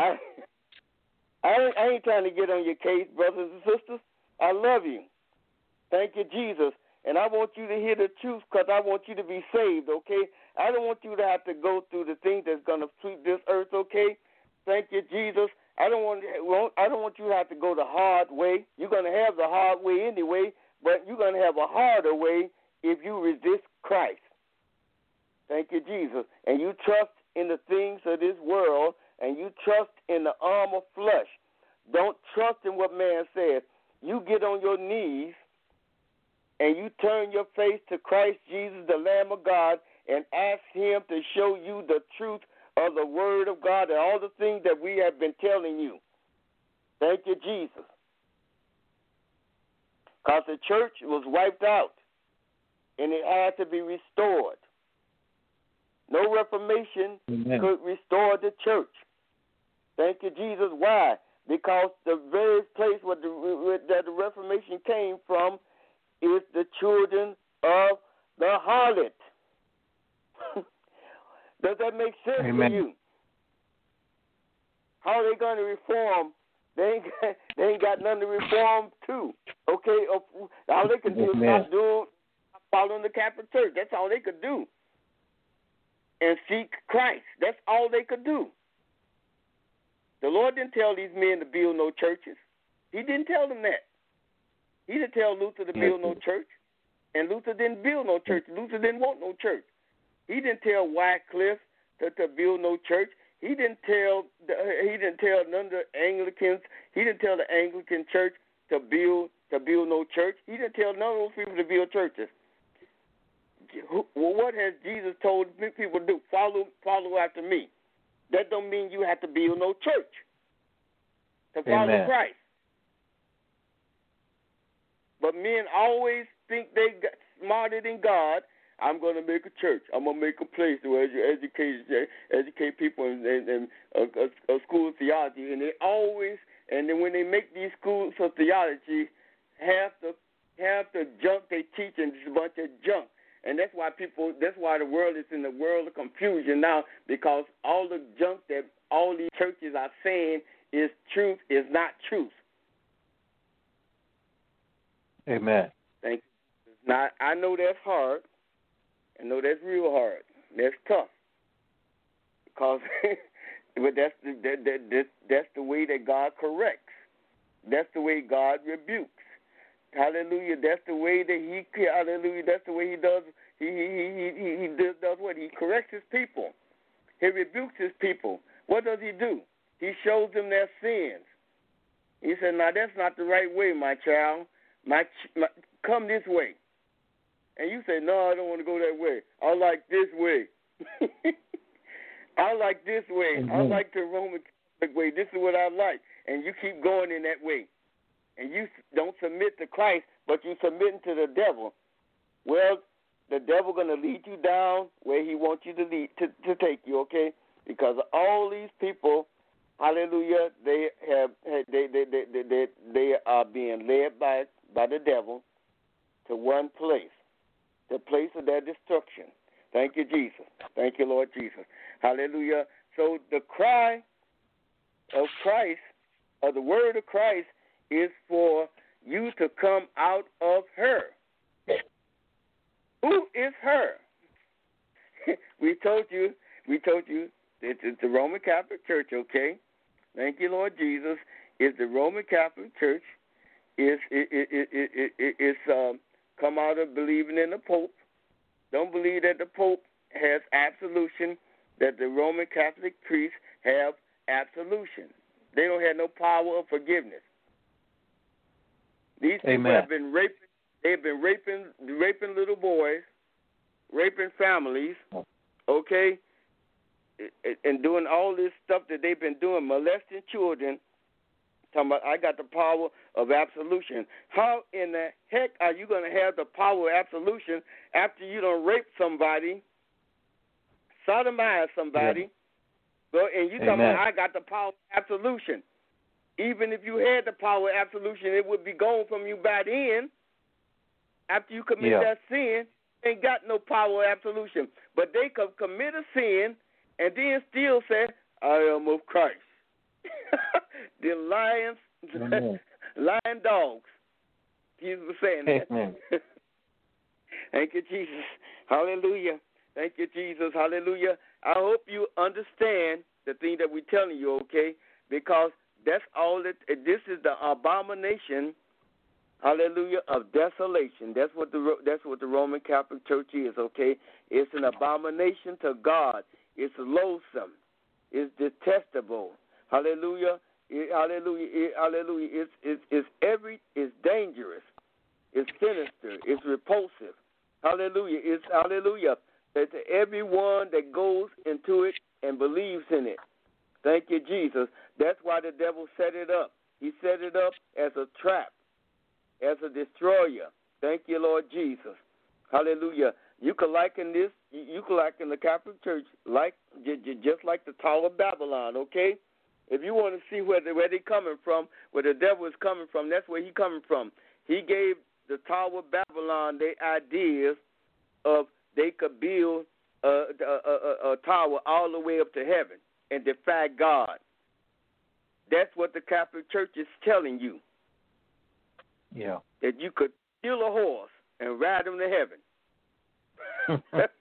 I ain't trying to get on your case, brothers and sisters. I love you. Thank you, Jesus. And I want you to hear the truth, because I want you to be saved, okay? I don't want you to have to go through the thing that's going to sweep this earth, okay? Thank you, Jesus. I don't want you to have to go the hard way. You're going to have the hard way anyway, but you're going to have a harder way if you resist Christ. Thank you, Jesus. And you trust in the things of this world, and you trust in the arm of flesh. Don't trust in what man says. You get on your knees and you turn your face to Christ Jesus, the Lamb of God, and ask him to show you the truth of the Word of God and all the things that we have been telling you. Thank you, Jesus. Because the church was wiped out, and it had to be restored. No reformation could restore the church. Thank you, Jesus. Why? Because the very place where the Reformation came from is the children of the harlot. Does that make sense to you? How are they going to reform? They ain't got nothing to reform to. Okay, all they can do is stop following the Catholic Church. That's all they could do. And seek Christ. That's all they could do. The Lord didn't tell these men to build no churches. He didn't tell them that. He didn't tell Luther to build no church. And Luther didn't build no church. Luther didn't want no church. He didn't tell Wycliffe to build no church. He didn't tell none of the Anglicans. He didn't tell the Anglican church to build no church. He didn't tell none of those people to build churches. What has Jesus told people to do? Follow after me. That don't mean you have to build no church to follow Amen. Christ. But men always think they got smarter than God. I'm going to make a church. I'm going to make a place to educate people in a school of theology. And then when they make these schools of theology, half the junk they teach is a bunch of junk. And that's why the world is in the world of confusion now, because all the junk that all these churches are saying is truth is not truth. Amen. Thank you. Now, I know that's hard. I know that's real hard. That's tough. Because but that's the way that God corrects. That's the way God rebukes. Hallelujah. That's the way that hallelujah. That's the way he does. He does what? He corrects his people. He rebukes his people. What does he do? He shows them their sins. He said, now that's not the right way, my child. Come this way. And you say, no, I don't want to go that way. I like this way. I like this way. Mm-hmm. I like the Roman Catholic way. This is what I like. And you keep going in that way. And you don't submit to Christ, but you submit to the devil. Well, the devil going to lead you down where he wants you to lead to take you, okay? Because all these people, hallelujah, they are being led by the devil to one place, the place of their destruction. Thank you, Jesus. Thank you, Lord Jesus. Hallelujah. So the cry of Christ, or the word of Christ, is for you to come out of her. Who is her? We told you it's the Roman Catholic Church, okay? Thank you, Lord Jesus. It's the Roman Catholic Church. It's come out of believing in the Pope. Don't believe that the Pope has absolution, that the Roman Catholic priests have absolution. They don't have no power of forgiveness. These people Amen. have been raping. They've been raping little boys, raping families, okay, and doing all this stuff that they've been doing, molesting children. Talking about, I got the power of absolution. How in the heck are you going to have the power of absolution after you done raped somebody, sodomized somebody, and you talking about, I got the power of absolution? Even if you had the power of absolution, it would be gone from you by then. After you commit that sin, you ain't got no power of absolution. But they could commit a sin and then still say, I am of Christ. The lying dogs. Jesus was saying that. Thank you, Jesus. Hallelujah. Thank you, Jesus. Hallelujah. I hope you understand the thing that we're telling you, okay? Because that's all this is the abomination, hallelujah, of desolation. That's what the Roman Catholic Church is, okay? It's an abomination to God. It's loathsome. It's detestable. Hallelujah. Hallelujah. Hallelujah. It's dangerous. It's sinister. It's repulsive. Hallelujah. It's hallelujah. That to everyone that goes into it and believes in it. Thank you, Jesus. That's why the devil set it up. He set it up as a trap, as a destroyer. Thank you, Lord Jesus. Hallelujah. You can liken this, you can liken the Catholic Church just like the Tower of Babylon, okay? If you want to see where they're coming from, where the devil is coming from, that's where he's coming from. He gave the Tower of Babylon their ideas of they could build a tower all the way up to heaven and defy God. That's what the Catholic Church is telling you. Yeah. That you could steal a horse and ride him to heaven.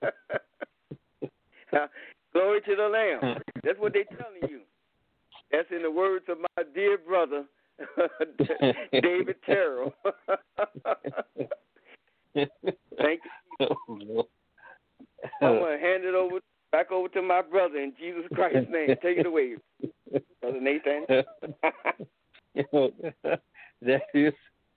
Glory to the Lamb. That's what they're telling you. That's in the words of my dear brother, David Terrell. Thank you. I'm going to hand my brother in Jesus Christ's name. Take it away, Brother Nathan. That is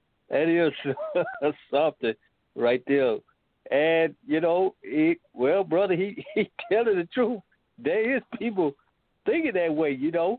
something right there. And, well, brother, he telling the truth. There is people thinking that way,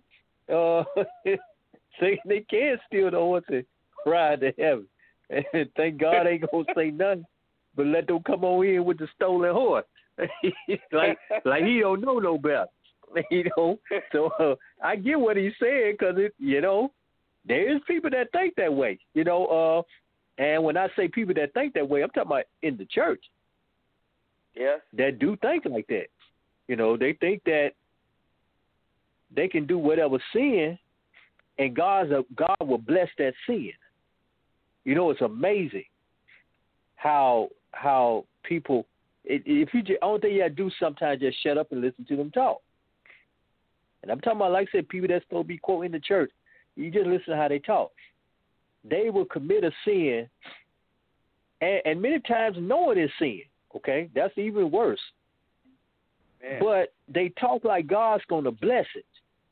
saying they can steal the horse and ride to heaven. And thank God ain't going to say nothing, but let them come on in with the stolen horse. like he don't know no better. So I get what he's saying because, there is people that think that way, and when I say people that think that way, I'm talking about in the church. Yes. That do think like that. They think that they can do whatever sin, and God will bless that sin. It's amazing how people. If you just, only thing you got to do sometimes just shut up and listen to them talk. And I'm talking about, like I said, people that's supposed to be quoting the church. You just listen to how they talk. They will commit a sin, and many times knowing it's sin. Okay, that's even worse. Man. But they talk like God's going to bless it.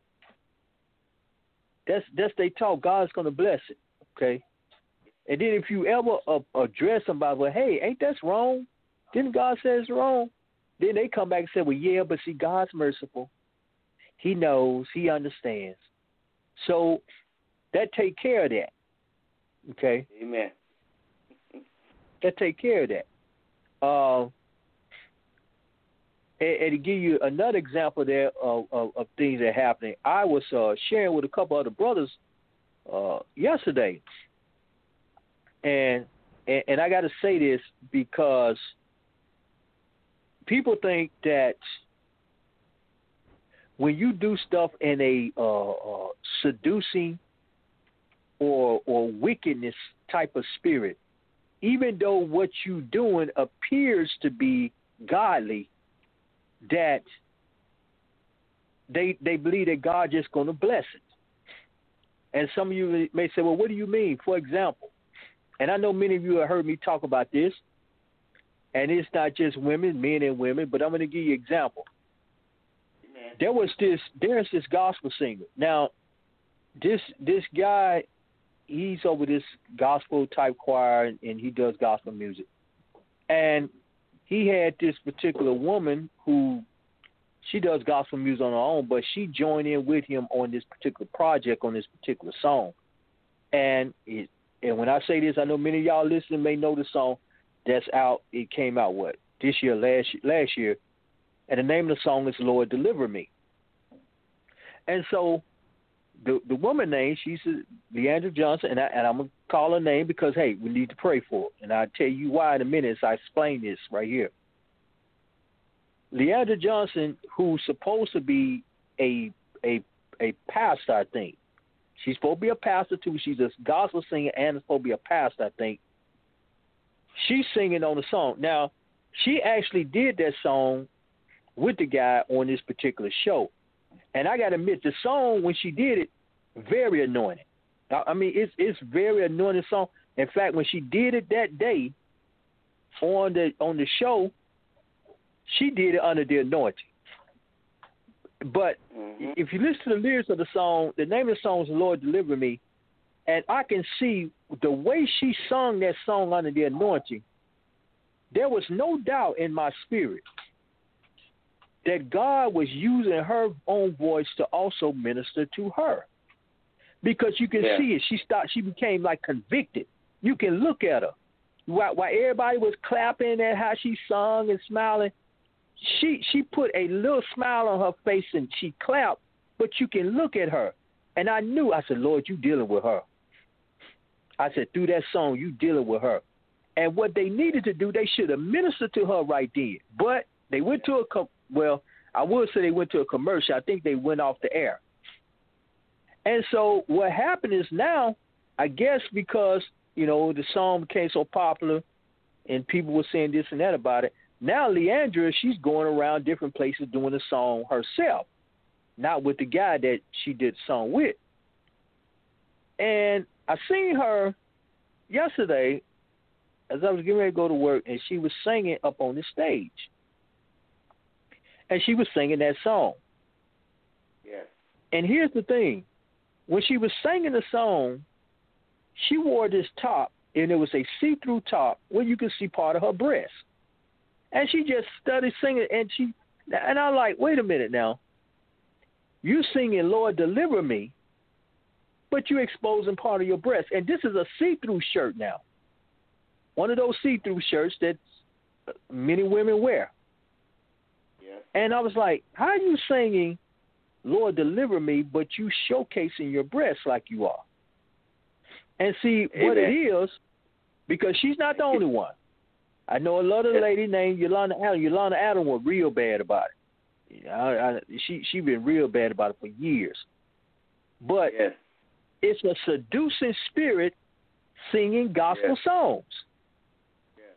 That's they talk. God's going to bless it. Okay, and then if you ever address somebody, well, hey, ain't that wrong? Didn't God say it's wrong? Then they come back and say, well, yeah, but see, God's merciful. He knows. He understands. So that take care of that. Okay? Amen. That take care of that. And to give you another example there of things that are happening, I was sharing with a couple other brothers yesterday. And I got to say this because people think that when you do stuff in a seducing or wickedness type of spirit, even though what you're doing appears to be godly, that they believe that God just going to bless it. And some of you may say, well, what do you mean? For example, and I know many of you have heard me talk about this, and it's not just women, men and women, but I'm going to give you an example. There's this gospel singer. Now, this guy, he's over this gospel type choir, and he does gospel music. And he had this particular woman who, she does gospel music on her own, but she joined in with him on this particular project, on this particular song. And when I say this, I know many of y'all listening may know the song that's out. It came out, this year, last year. And the name of the song is Lord Deliver Me. And so the woman name, she's Leandra Johnson, and I'm going to call her name because, hey, we need to pray for her. And I'll tell you why in a minute as I explain this right here. Leandra Johnson, who's supposed to be a pastor, I think. She's supposed to be a pastor, too. She's a gospel singer and supposed to be a pastor, I think. She's singing on the song. Now, she actually did that song with the guy on this particular show. And I got to admit, the song, when she did it, very anointing. I mean, it's very anointing song. In fact, when she did it that day on the show, she did it under the anointing. But if you listen to the lyrics of the song, the name of the song is Lord Deliver Me, and I can see the way she sung that song under the anointing, there was no doubt in my spirit that God was using her own voice to also minister to her. Because you can see it. She became like convicted. You can look at her. While everybody was clapping at how she sung and smiling, she put a little smile on her face and she clapped, but you can look at her. And I said, Lord, you dealing with her. I said, through that song, you dealing with her. And what they needed to do, they should have ministered to her right then. But they went to I would say they went to a commercial. I think they went off the air. And so what happened is now, I guess because, the song became so popular and people were saying this and that about it, now Leandra, she's going around different places doing the song herself, not with the guy that she did the song with. And I seen her yesterday as I was getting ready to go to work, and she was singing up on the stage. and she was singing that song. Yes. And here's the thing. When she was singing the song, she wore this top, and it was a see-through top where you could see part of her breast. And she just started singing, and I'm like, wait a minute now. You singing, Lord, deliver me, but you exposing part of your breast. And this is a see-through shirt now. One of those see-through shirts that many women wear. Yeah. And I was like, how are you singing, Lord, deliver me, but you showcasing your breasts like you are? And see, Amen. what it is, because she's not the only one. I know a lot of lady named Yolanda Adams. Yolanda Adams was real bad about it. She been real bad about it for years. But Yes. it's a seducing spirit singing gospel songs. Yes.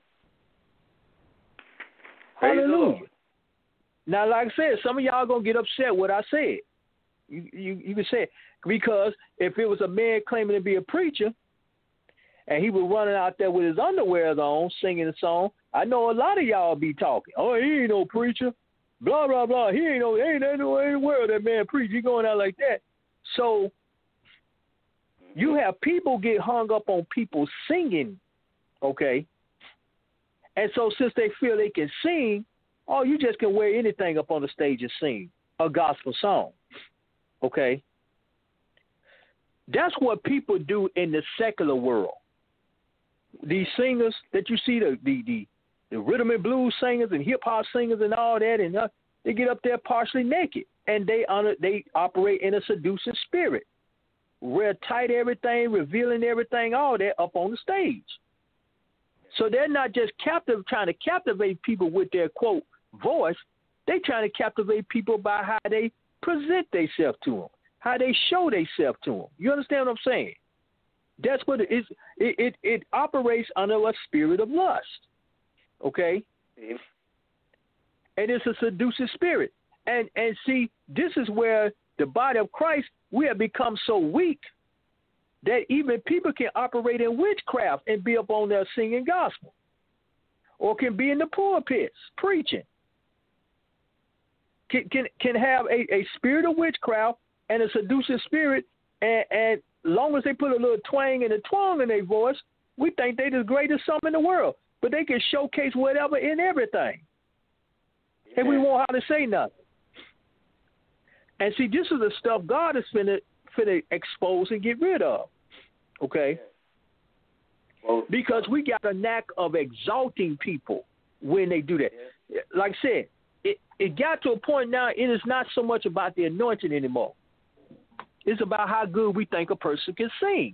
Hallelujah. Now, like I said, some of y'all going to get upset what I said. You can say it. Because if it was a man claiming to be a preacher and he was running out there with his underwear on singing a song, I know a lot of y'all be talking. Oh, he ain't no preacher. Blah, blah, blah. Ain't no way in the world that man preach. He going out like that. So you have people get hung up on people singing, okay? And so since they feel they can sing, oh, you just can wear anything up on the stage and sing a gospel song, okay? That's what people do in the secular world. These singers that you see, the rhythm and blues singers and hip hop singers and all that, and they get up there partially naked, and they operate in a seducing spirit, wear tight everything, revealing everything, all that up on the stage. So they're not just trying to captivate people with their quote voice. They trying to captivate people by how they present themselves to them, how they show themselves to them. You understand what I'm saying? That's what it is. It operates under a spirit of lust, okay? Mm-hmm. And it's a seducing spirit. And see, this is where the body of Christ, we have become so weak that even people can operate in witchcraft and be up on there singing gospel, or can be in the pulpits preaching. Can have a spirit of witchcraft and a seducing spirit, and long as they put a little twang and a twang in their voice, we think they're the greatest something in the world. But they can showcase whatever in everything. Yeah. And we won't have to say nothing. And see, this is the stuff God is finna expose and get rid of. Okay? Yeah. Well, because we got a knack of exalting people when they do that. Yeah. Like I said, it got to a point now, it is not so much about the anointing anymore. It's about how good we think a person can sing.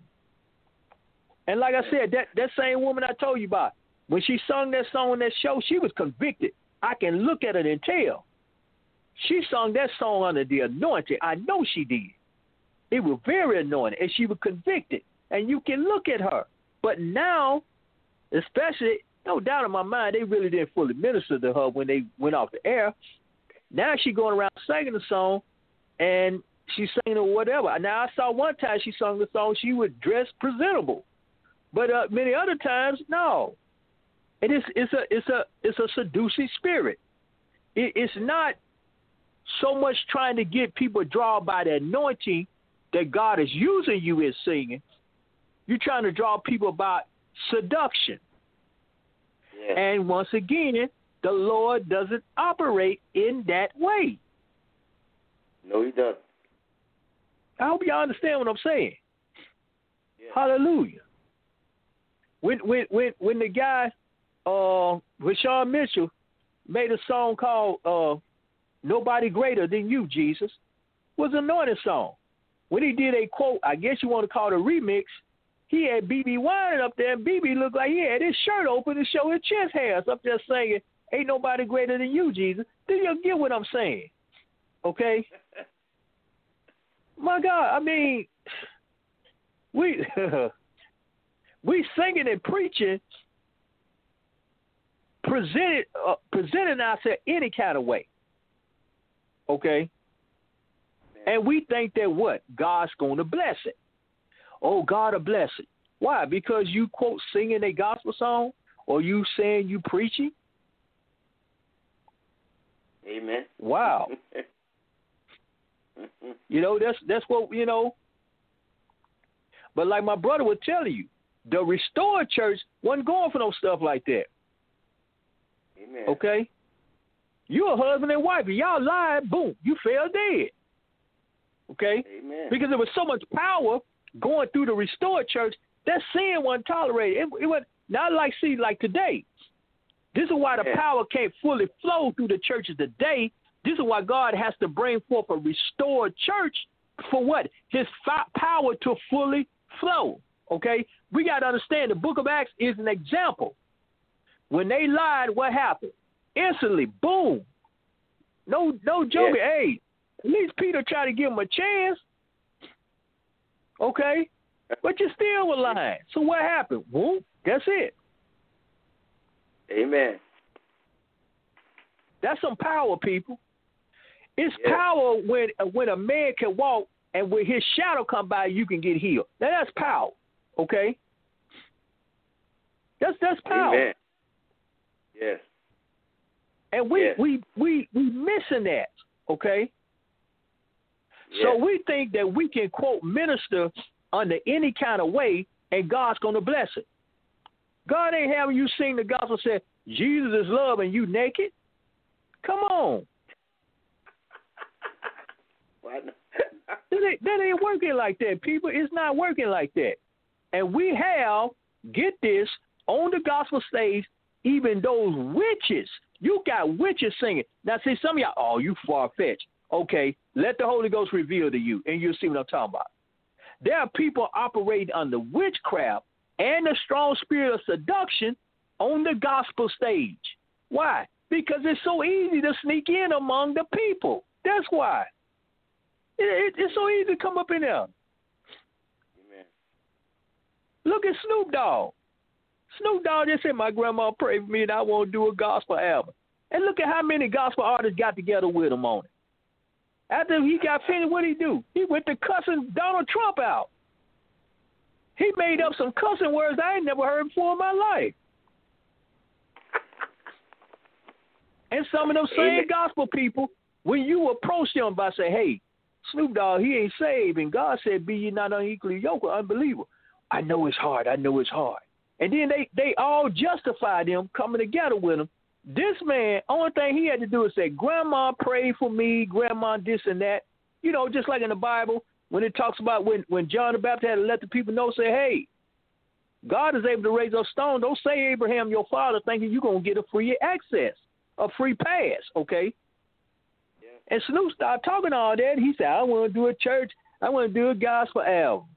And like I said, that same woman I told you about, when she sung that song on that show, she was convicted. I can look at it and tell. She sung that song under the anointing. I know she did. It was very anointed, and she was convicted. And you can look at her. But now, especially, no doubt in my mind, they really didn't fully minister to her when they went off the air. Now she's going around singing the song, and she's singing or whatever. Now, I saw one time she sung the song, she was dressed presentable. But many other times, no. And it's a seducing spirit. It's not so much trying to get people drawn by the anointing that God is using you in singing. You're trying to draw people by seduction. Yeah. And once again, the Lord doesn't operate in that way. No, he doesn't. I hope y'all understand what I'm saying. Yeah. Hallelujah. When the guy, Rashawn Mitchell, made a song called Nobody Greater Than You, Jesus, was an anointed song. When he did a quote, I guess you want to call it a remix, he had BB Wine up there, and BB looked like he had his shirt open to show his chest hairs up there singing, ain't nobody greater than you, Jesus. Do you get what I'm saying? Okay? My God, I mean, we singing and preaching, presenting ourselves any kind of way. Okay? And we think that what? God's going to bless it. Oh, God will bless it. Why? Because you, quote, singing a gospel song, or you saying you preaching? Amen. Wow. You know, that's what, you know. But like my brother was telling you, the restored church wasn't going for no stuff like that. Amen. Okay? You a husband and wife, and y'all lied, boom, you fell dead. Okay? Amen. Because there was so much power going through the restored church that sin wasn't tolerated. It was not like today. This is why the power can't fully flow through the churches today. This is why God has to bring forth a restored church for what? His power to fully flow. Okay? We got to understand the book of Acts is an example. When they lied, what happened? Instantly, boom. No joking. Yeah. Hey, at least Peter tried to give him a chance. Okay? But you still were lying. So what happened? Boom. That's it. Amen. That's some power, people. It's power when a man can walk and when his shadow come by, you can get healed. Now that's power. Okay? That's power. Amen. Yes. And we missing that, okay? Yes. So we think that we can, quote, minister under any kind of way and God's going to bless it. God ain't having you sing the gospel say, Jesus is love and you naked. Come on. That ain't working like that, people. It's not working like that. And we have, get this, on the gospel stage, even those witches. You got witches singing. Now, see, some of y'all, oh, you far-fetched. Okay, let the Holy Ghost reveal to you, and you'll see what I'm talking about. There are people operating under witchcraft and the strong spirit of seduction on the gospel stage. Why? Because it's so easy to sneak in among the people. That's why. It's so easy to come up in there. Amen. Look at Snoop Dogg. Snoop Dogg just said, my grandma prayed for me and I want to do a gospel album. And look at how many gospel artists got together with him on it. After he got finished, what did he do? He went to cussing Donald Trump out. He made up some cussing words I ain't never heard before in my life. And some of them same gospel people, when you approach them by saying, hey, Snoop Dogg, he ain't saved, and God said, be ye not unequally yoked with unbeliever. I know it's hard. I know it's hard. And then they all justify them coming together with him. This man, only thing he had to do is say, Grandma prayed for me, Grandma this and that. You know, just like in the Bible, when it talks about when John the Baptist had to let the people know, say, hey, God is able to raise up stone. Don't say Abraham, your father, thinking you're going to get a free access, a free pass, okay? Yeah. And Snoop started talking all that. He said, I want to do a church. I want to do a gospel album.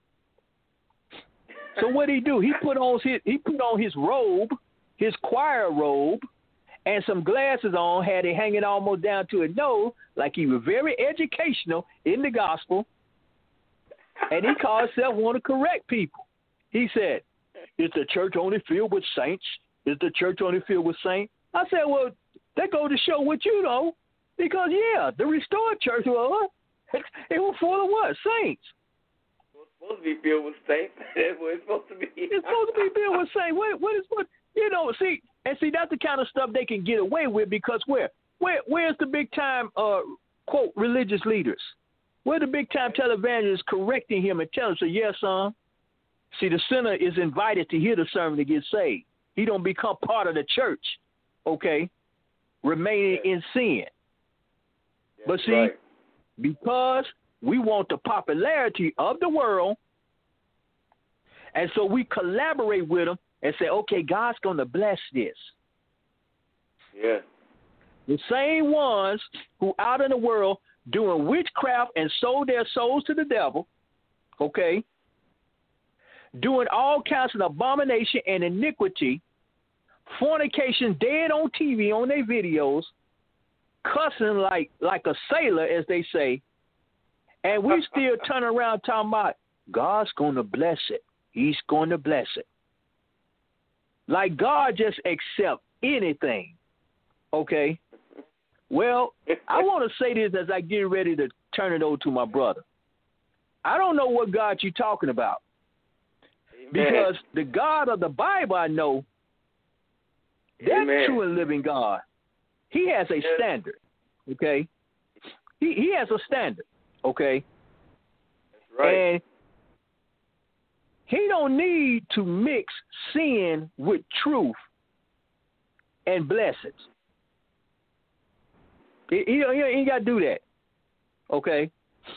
So what did he do? He put on his robe, his choir robe, and some glasses on, had it hanging almost down to his nose, like he was very educational in the gospel. And he called himself want to correct people. He said, is the church only filled with saints? Is the church only filled with saints? I said, well, that goes to show what you know. Because, yeah, the restored church was, it was full of what? Saints. It's supposed to be filled with saints. That's what it's supposed to be. It's supposed to be filled with saints. What, you know, see, that's the kind of stuff they can get away with because where's the big-time, quote, religious leaders? Where the big-time televangelists correcting him and telling him, so, yes, son, see, the sinner is invited to hear the sermon to get saved. He don't become part of the church, okay, remaining in sin. But see, because we want the popularity of the world, and so we collaborate with them and say, okay, God's going to bless this. Yeah. The same ones who out in the world doing witchcraft and sold their souls to the devil, okay, doing all kinds of abomination and iniquity, fornication, dead on TV, on their videos, cussing like a sailor, as they say, and we still turn around talking about God's going to bless it. He's going to bless it. Like God just accept anything, okay? Well, I want to say this as I get ready to turn it over to my brother. I don't know what God you're talking about. Amen. Because the God of the Bible I know, that's true and living God. He has a standard. okay, he has a standard, okay? That's right. And he don't need to mix sin with truth and blessings. He ain't got to do that, okay?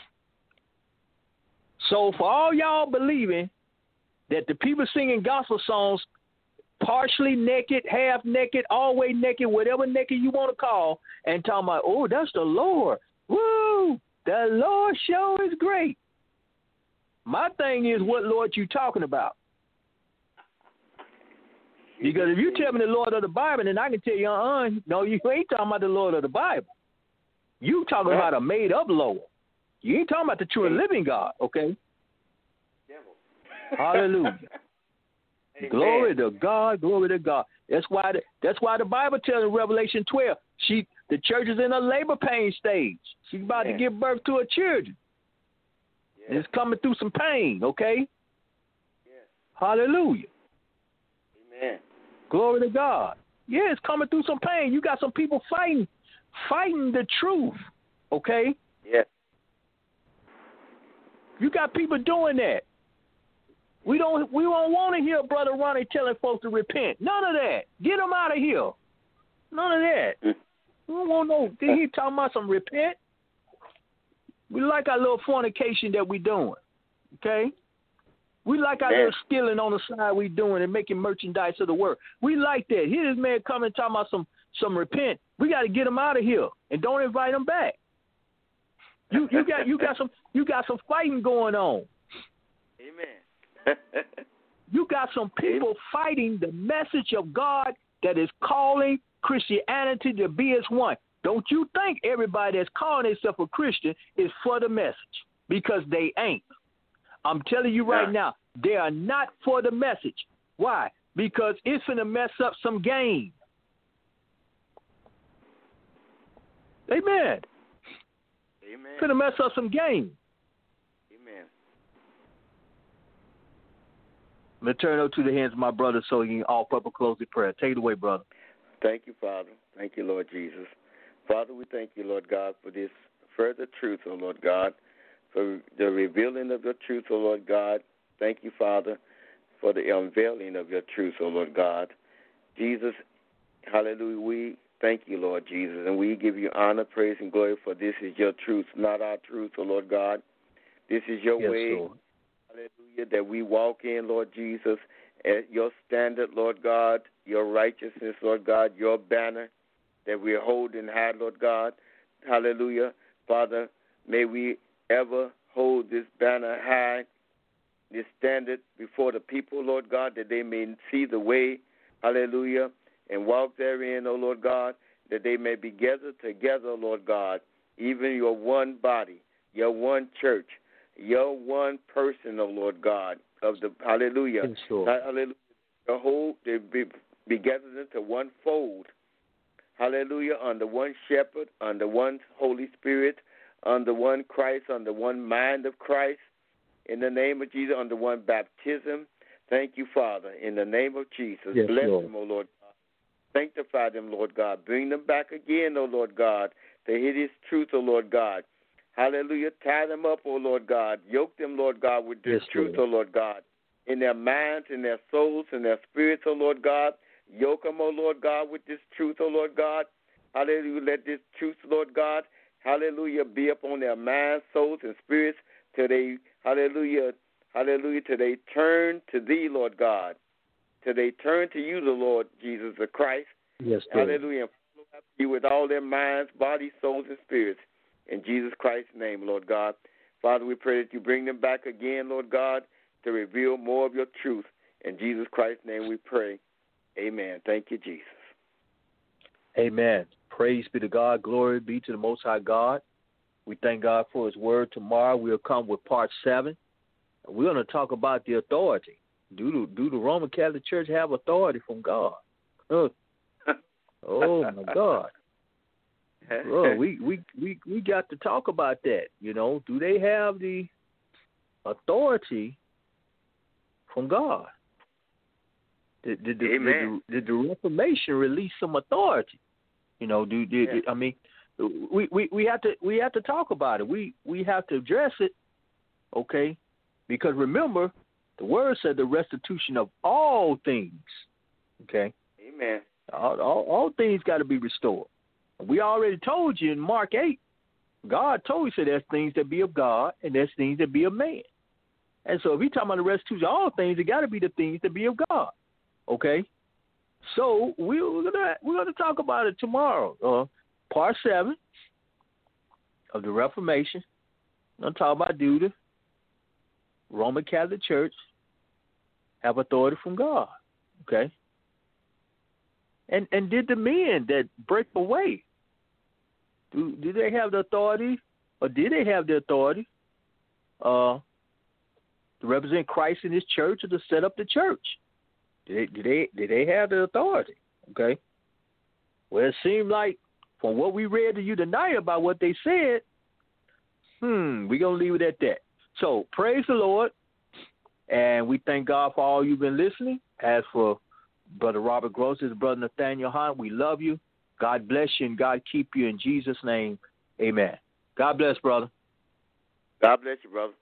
So for all y'all believing that the people singing gospel songs partially naked, half naked, always naked, whatever naked you want to call, and talking about, oh, that's the Lord. Woo! The Lord show is great. My thing is, what Lord you talking about? Because if you tell me the Lord of the Bible, then I can tell you, no, you ain't talking about the Lord of the Bible. You talking about a made-up Lord. You ain't talking about the true and living God, okay? Devil. Hallelujah. Amen. Glory to God, glory to God. That's why the Bible tells in Revelation 12, the church is in a labor pain stage. She's about to give birth to her children. Yeah. It's coming through some pain, okay? Yeah. Hallelujah. Amen. Glory to God. Yeah, it's coming through some pain. You got some people fighting the truth, okay? Yeah. You got people doing that. We don't want to hear Brother Ronnie telling folks to repent. None of that. Get them out of here. None of that. We don't want no. Did he talking about some repent? We like our little fornication that we doing. Okay? We like our little stealing on the side we doing and making merchandise of the word. We like that. Here this man coming talking about some repent. We got to get him out of here and don't invite him back. You got some fighting going on. Amen. You got some people fighting the message of God that is calling Christianity to be as one. Don't you think everybody that's calling themselves a Christian is for the message? Because they ain't. I'm telling you right now, they are not for the message. Why? Because it's going to mess up some game. Amen. Amen. It's going to mess up some game. Amen. I'm going to turn it over to the hands of my brother so he can offer up a closing prayer. Take it away, brother. Thank you, Father. Thank you, Lord Jesus. Father, we thank you, Lord God, for this further truth, oh Lord God, for the revealing of your truth, oh Lord God. Thank you, Father, for the unveiling of your truth, oh Lord God. Jesus, hallelujah, we thank you, Lord Jesus, and we give you honor, praise, and glory, for this is your truth, not our truth, oh Lord God. This is your way, Lord. Hallelujah, that we walk in, Lord Jesus, at your standard, Lord God, your righteousness, Lord God, your banner that we are holding high, Lord God. Hallelujah. Father, may we ever hold this banner high, this standard before the people, Lord God, that they may see the way, hallelujah, and walk therein, O Lord God, that they may be gathered together, Lord God, even your one body, your one church, your one person, O Lord God, of the, hallelujah, hallelujah, the whole, they be gathered into one fold, hallelujah, under one shepherd, under one Holy Spirit, under one Christ, under one mind of Christ, in the name of Jesus, under one baptism. Thank you, Father, in the name of Jesus. Yes, bless Lord. them, O Lord God. Sanctify them, Lord God. Bring them back again, O Lord God, to hear this truth, O Lord God. Hallelujah. Tie them up, O Lord God. Yoke them, Lord God, with this truth, Lord. O Lord God, in their minds, in their souls, in their spirits, O Lord God. Yoke them, O Lord God, with this truth, O Lord God. Hallelujah. Let this truth, Lord God, hallelujah, be upon their minds, souls, and spirits till they, hallelujah, hallelujah, till they turn to thee, Lord God. Till they turn to you, the Lord Jesus the Christ. Yes, Lord. Hallelujah. And follow after you with all their minds, bodies, souls, and spirits. In Jesus Christ's name, Lord God. Father, we pray that you bring them back again, Lord God, to reveal more of your truth. In Jesus Christ's name we pray. Amen. Thank you, Jesus. Amen. Praise be to God. Glory be to the Most High God. We thank God for his word. Tomorrow we'll come with part 7. We're going to talk about the authority. Do the Roman Catholic Church have authority from God? Oh my God. Bro, we got to talk about that. You know, do they have the authority from God? Did the Reformation release some authority? You know, I mean, we have to talk about it. We have to address it, okay? Because remember, the word said the restitution of all things, okay? Amen. All things got to be restored. We already told you in Mark 8, God told you, said there's things that be of God and there's things that be of man. And so if you're talking about the restitution of all things, it got to be the things that be of God, okay? So we're gonna talk about it tomorrow, part 7 of the Reformation. I'm gonna talk about do the Roman Catholic Church have authority from God, okay? And did the men that break away, do they have the authority, or did they have the authority to represent Christ in His church or to set up the church? Did they have the authority? Okay. Well, it seemed like from what we read to you tonight about what they said, we're gonna leave it at that. So praise the Lord, and we thank God for all you've been listening. As for Brother Robert Gross, his brother Nathaniel Hunt, we love you. God bless you and God keep you in Jesus' name. Amen. God bless, brother. God bless you, brother.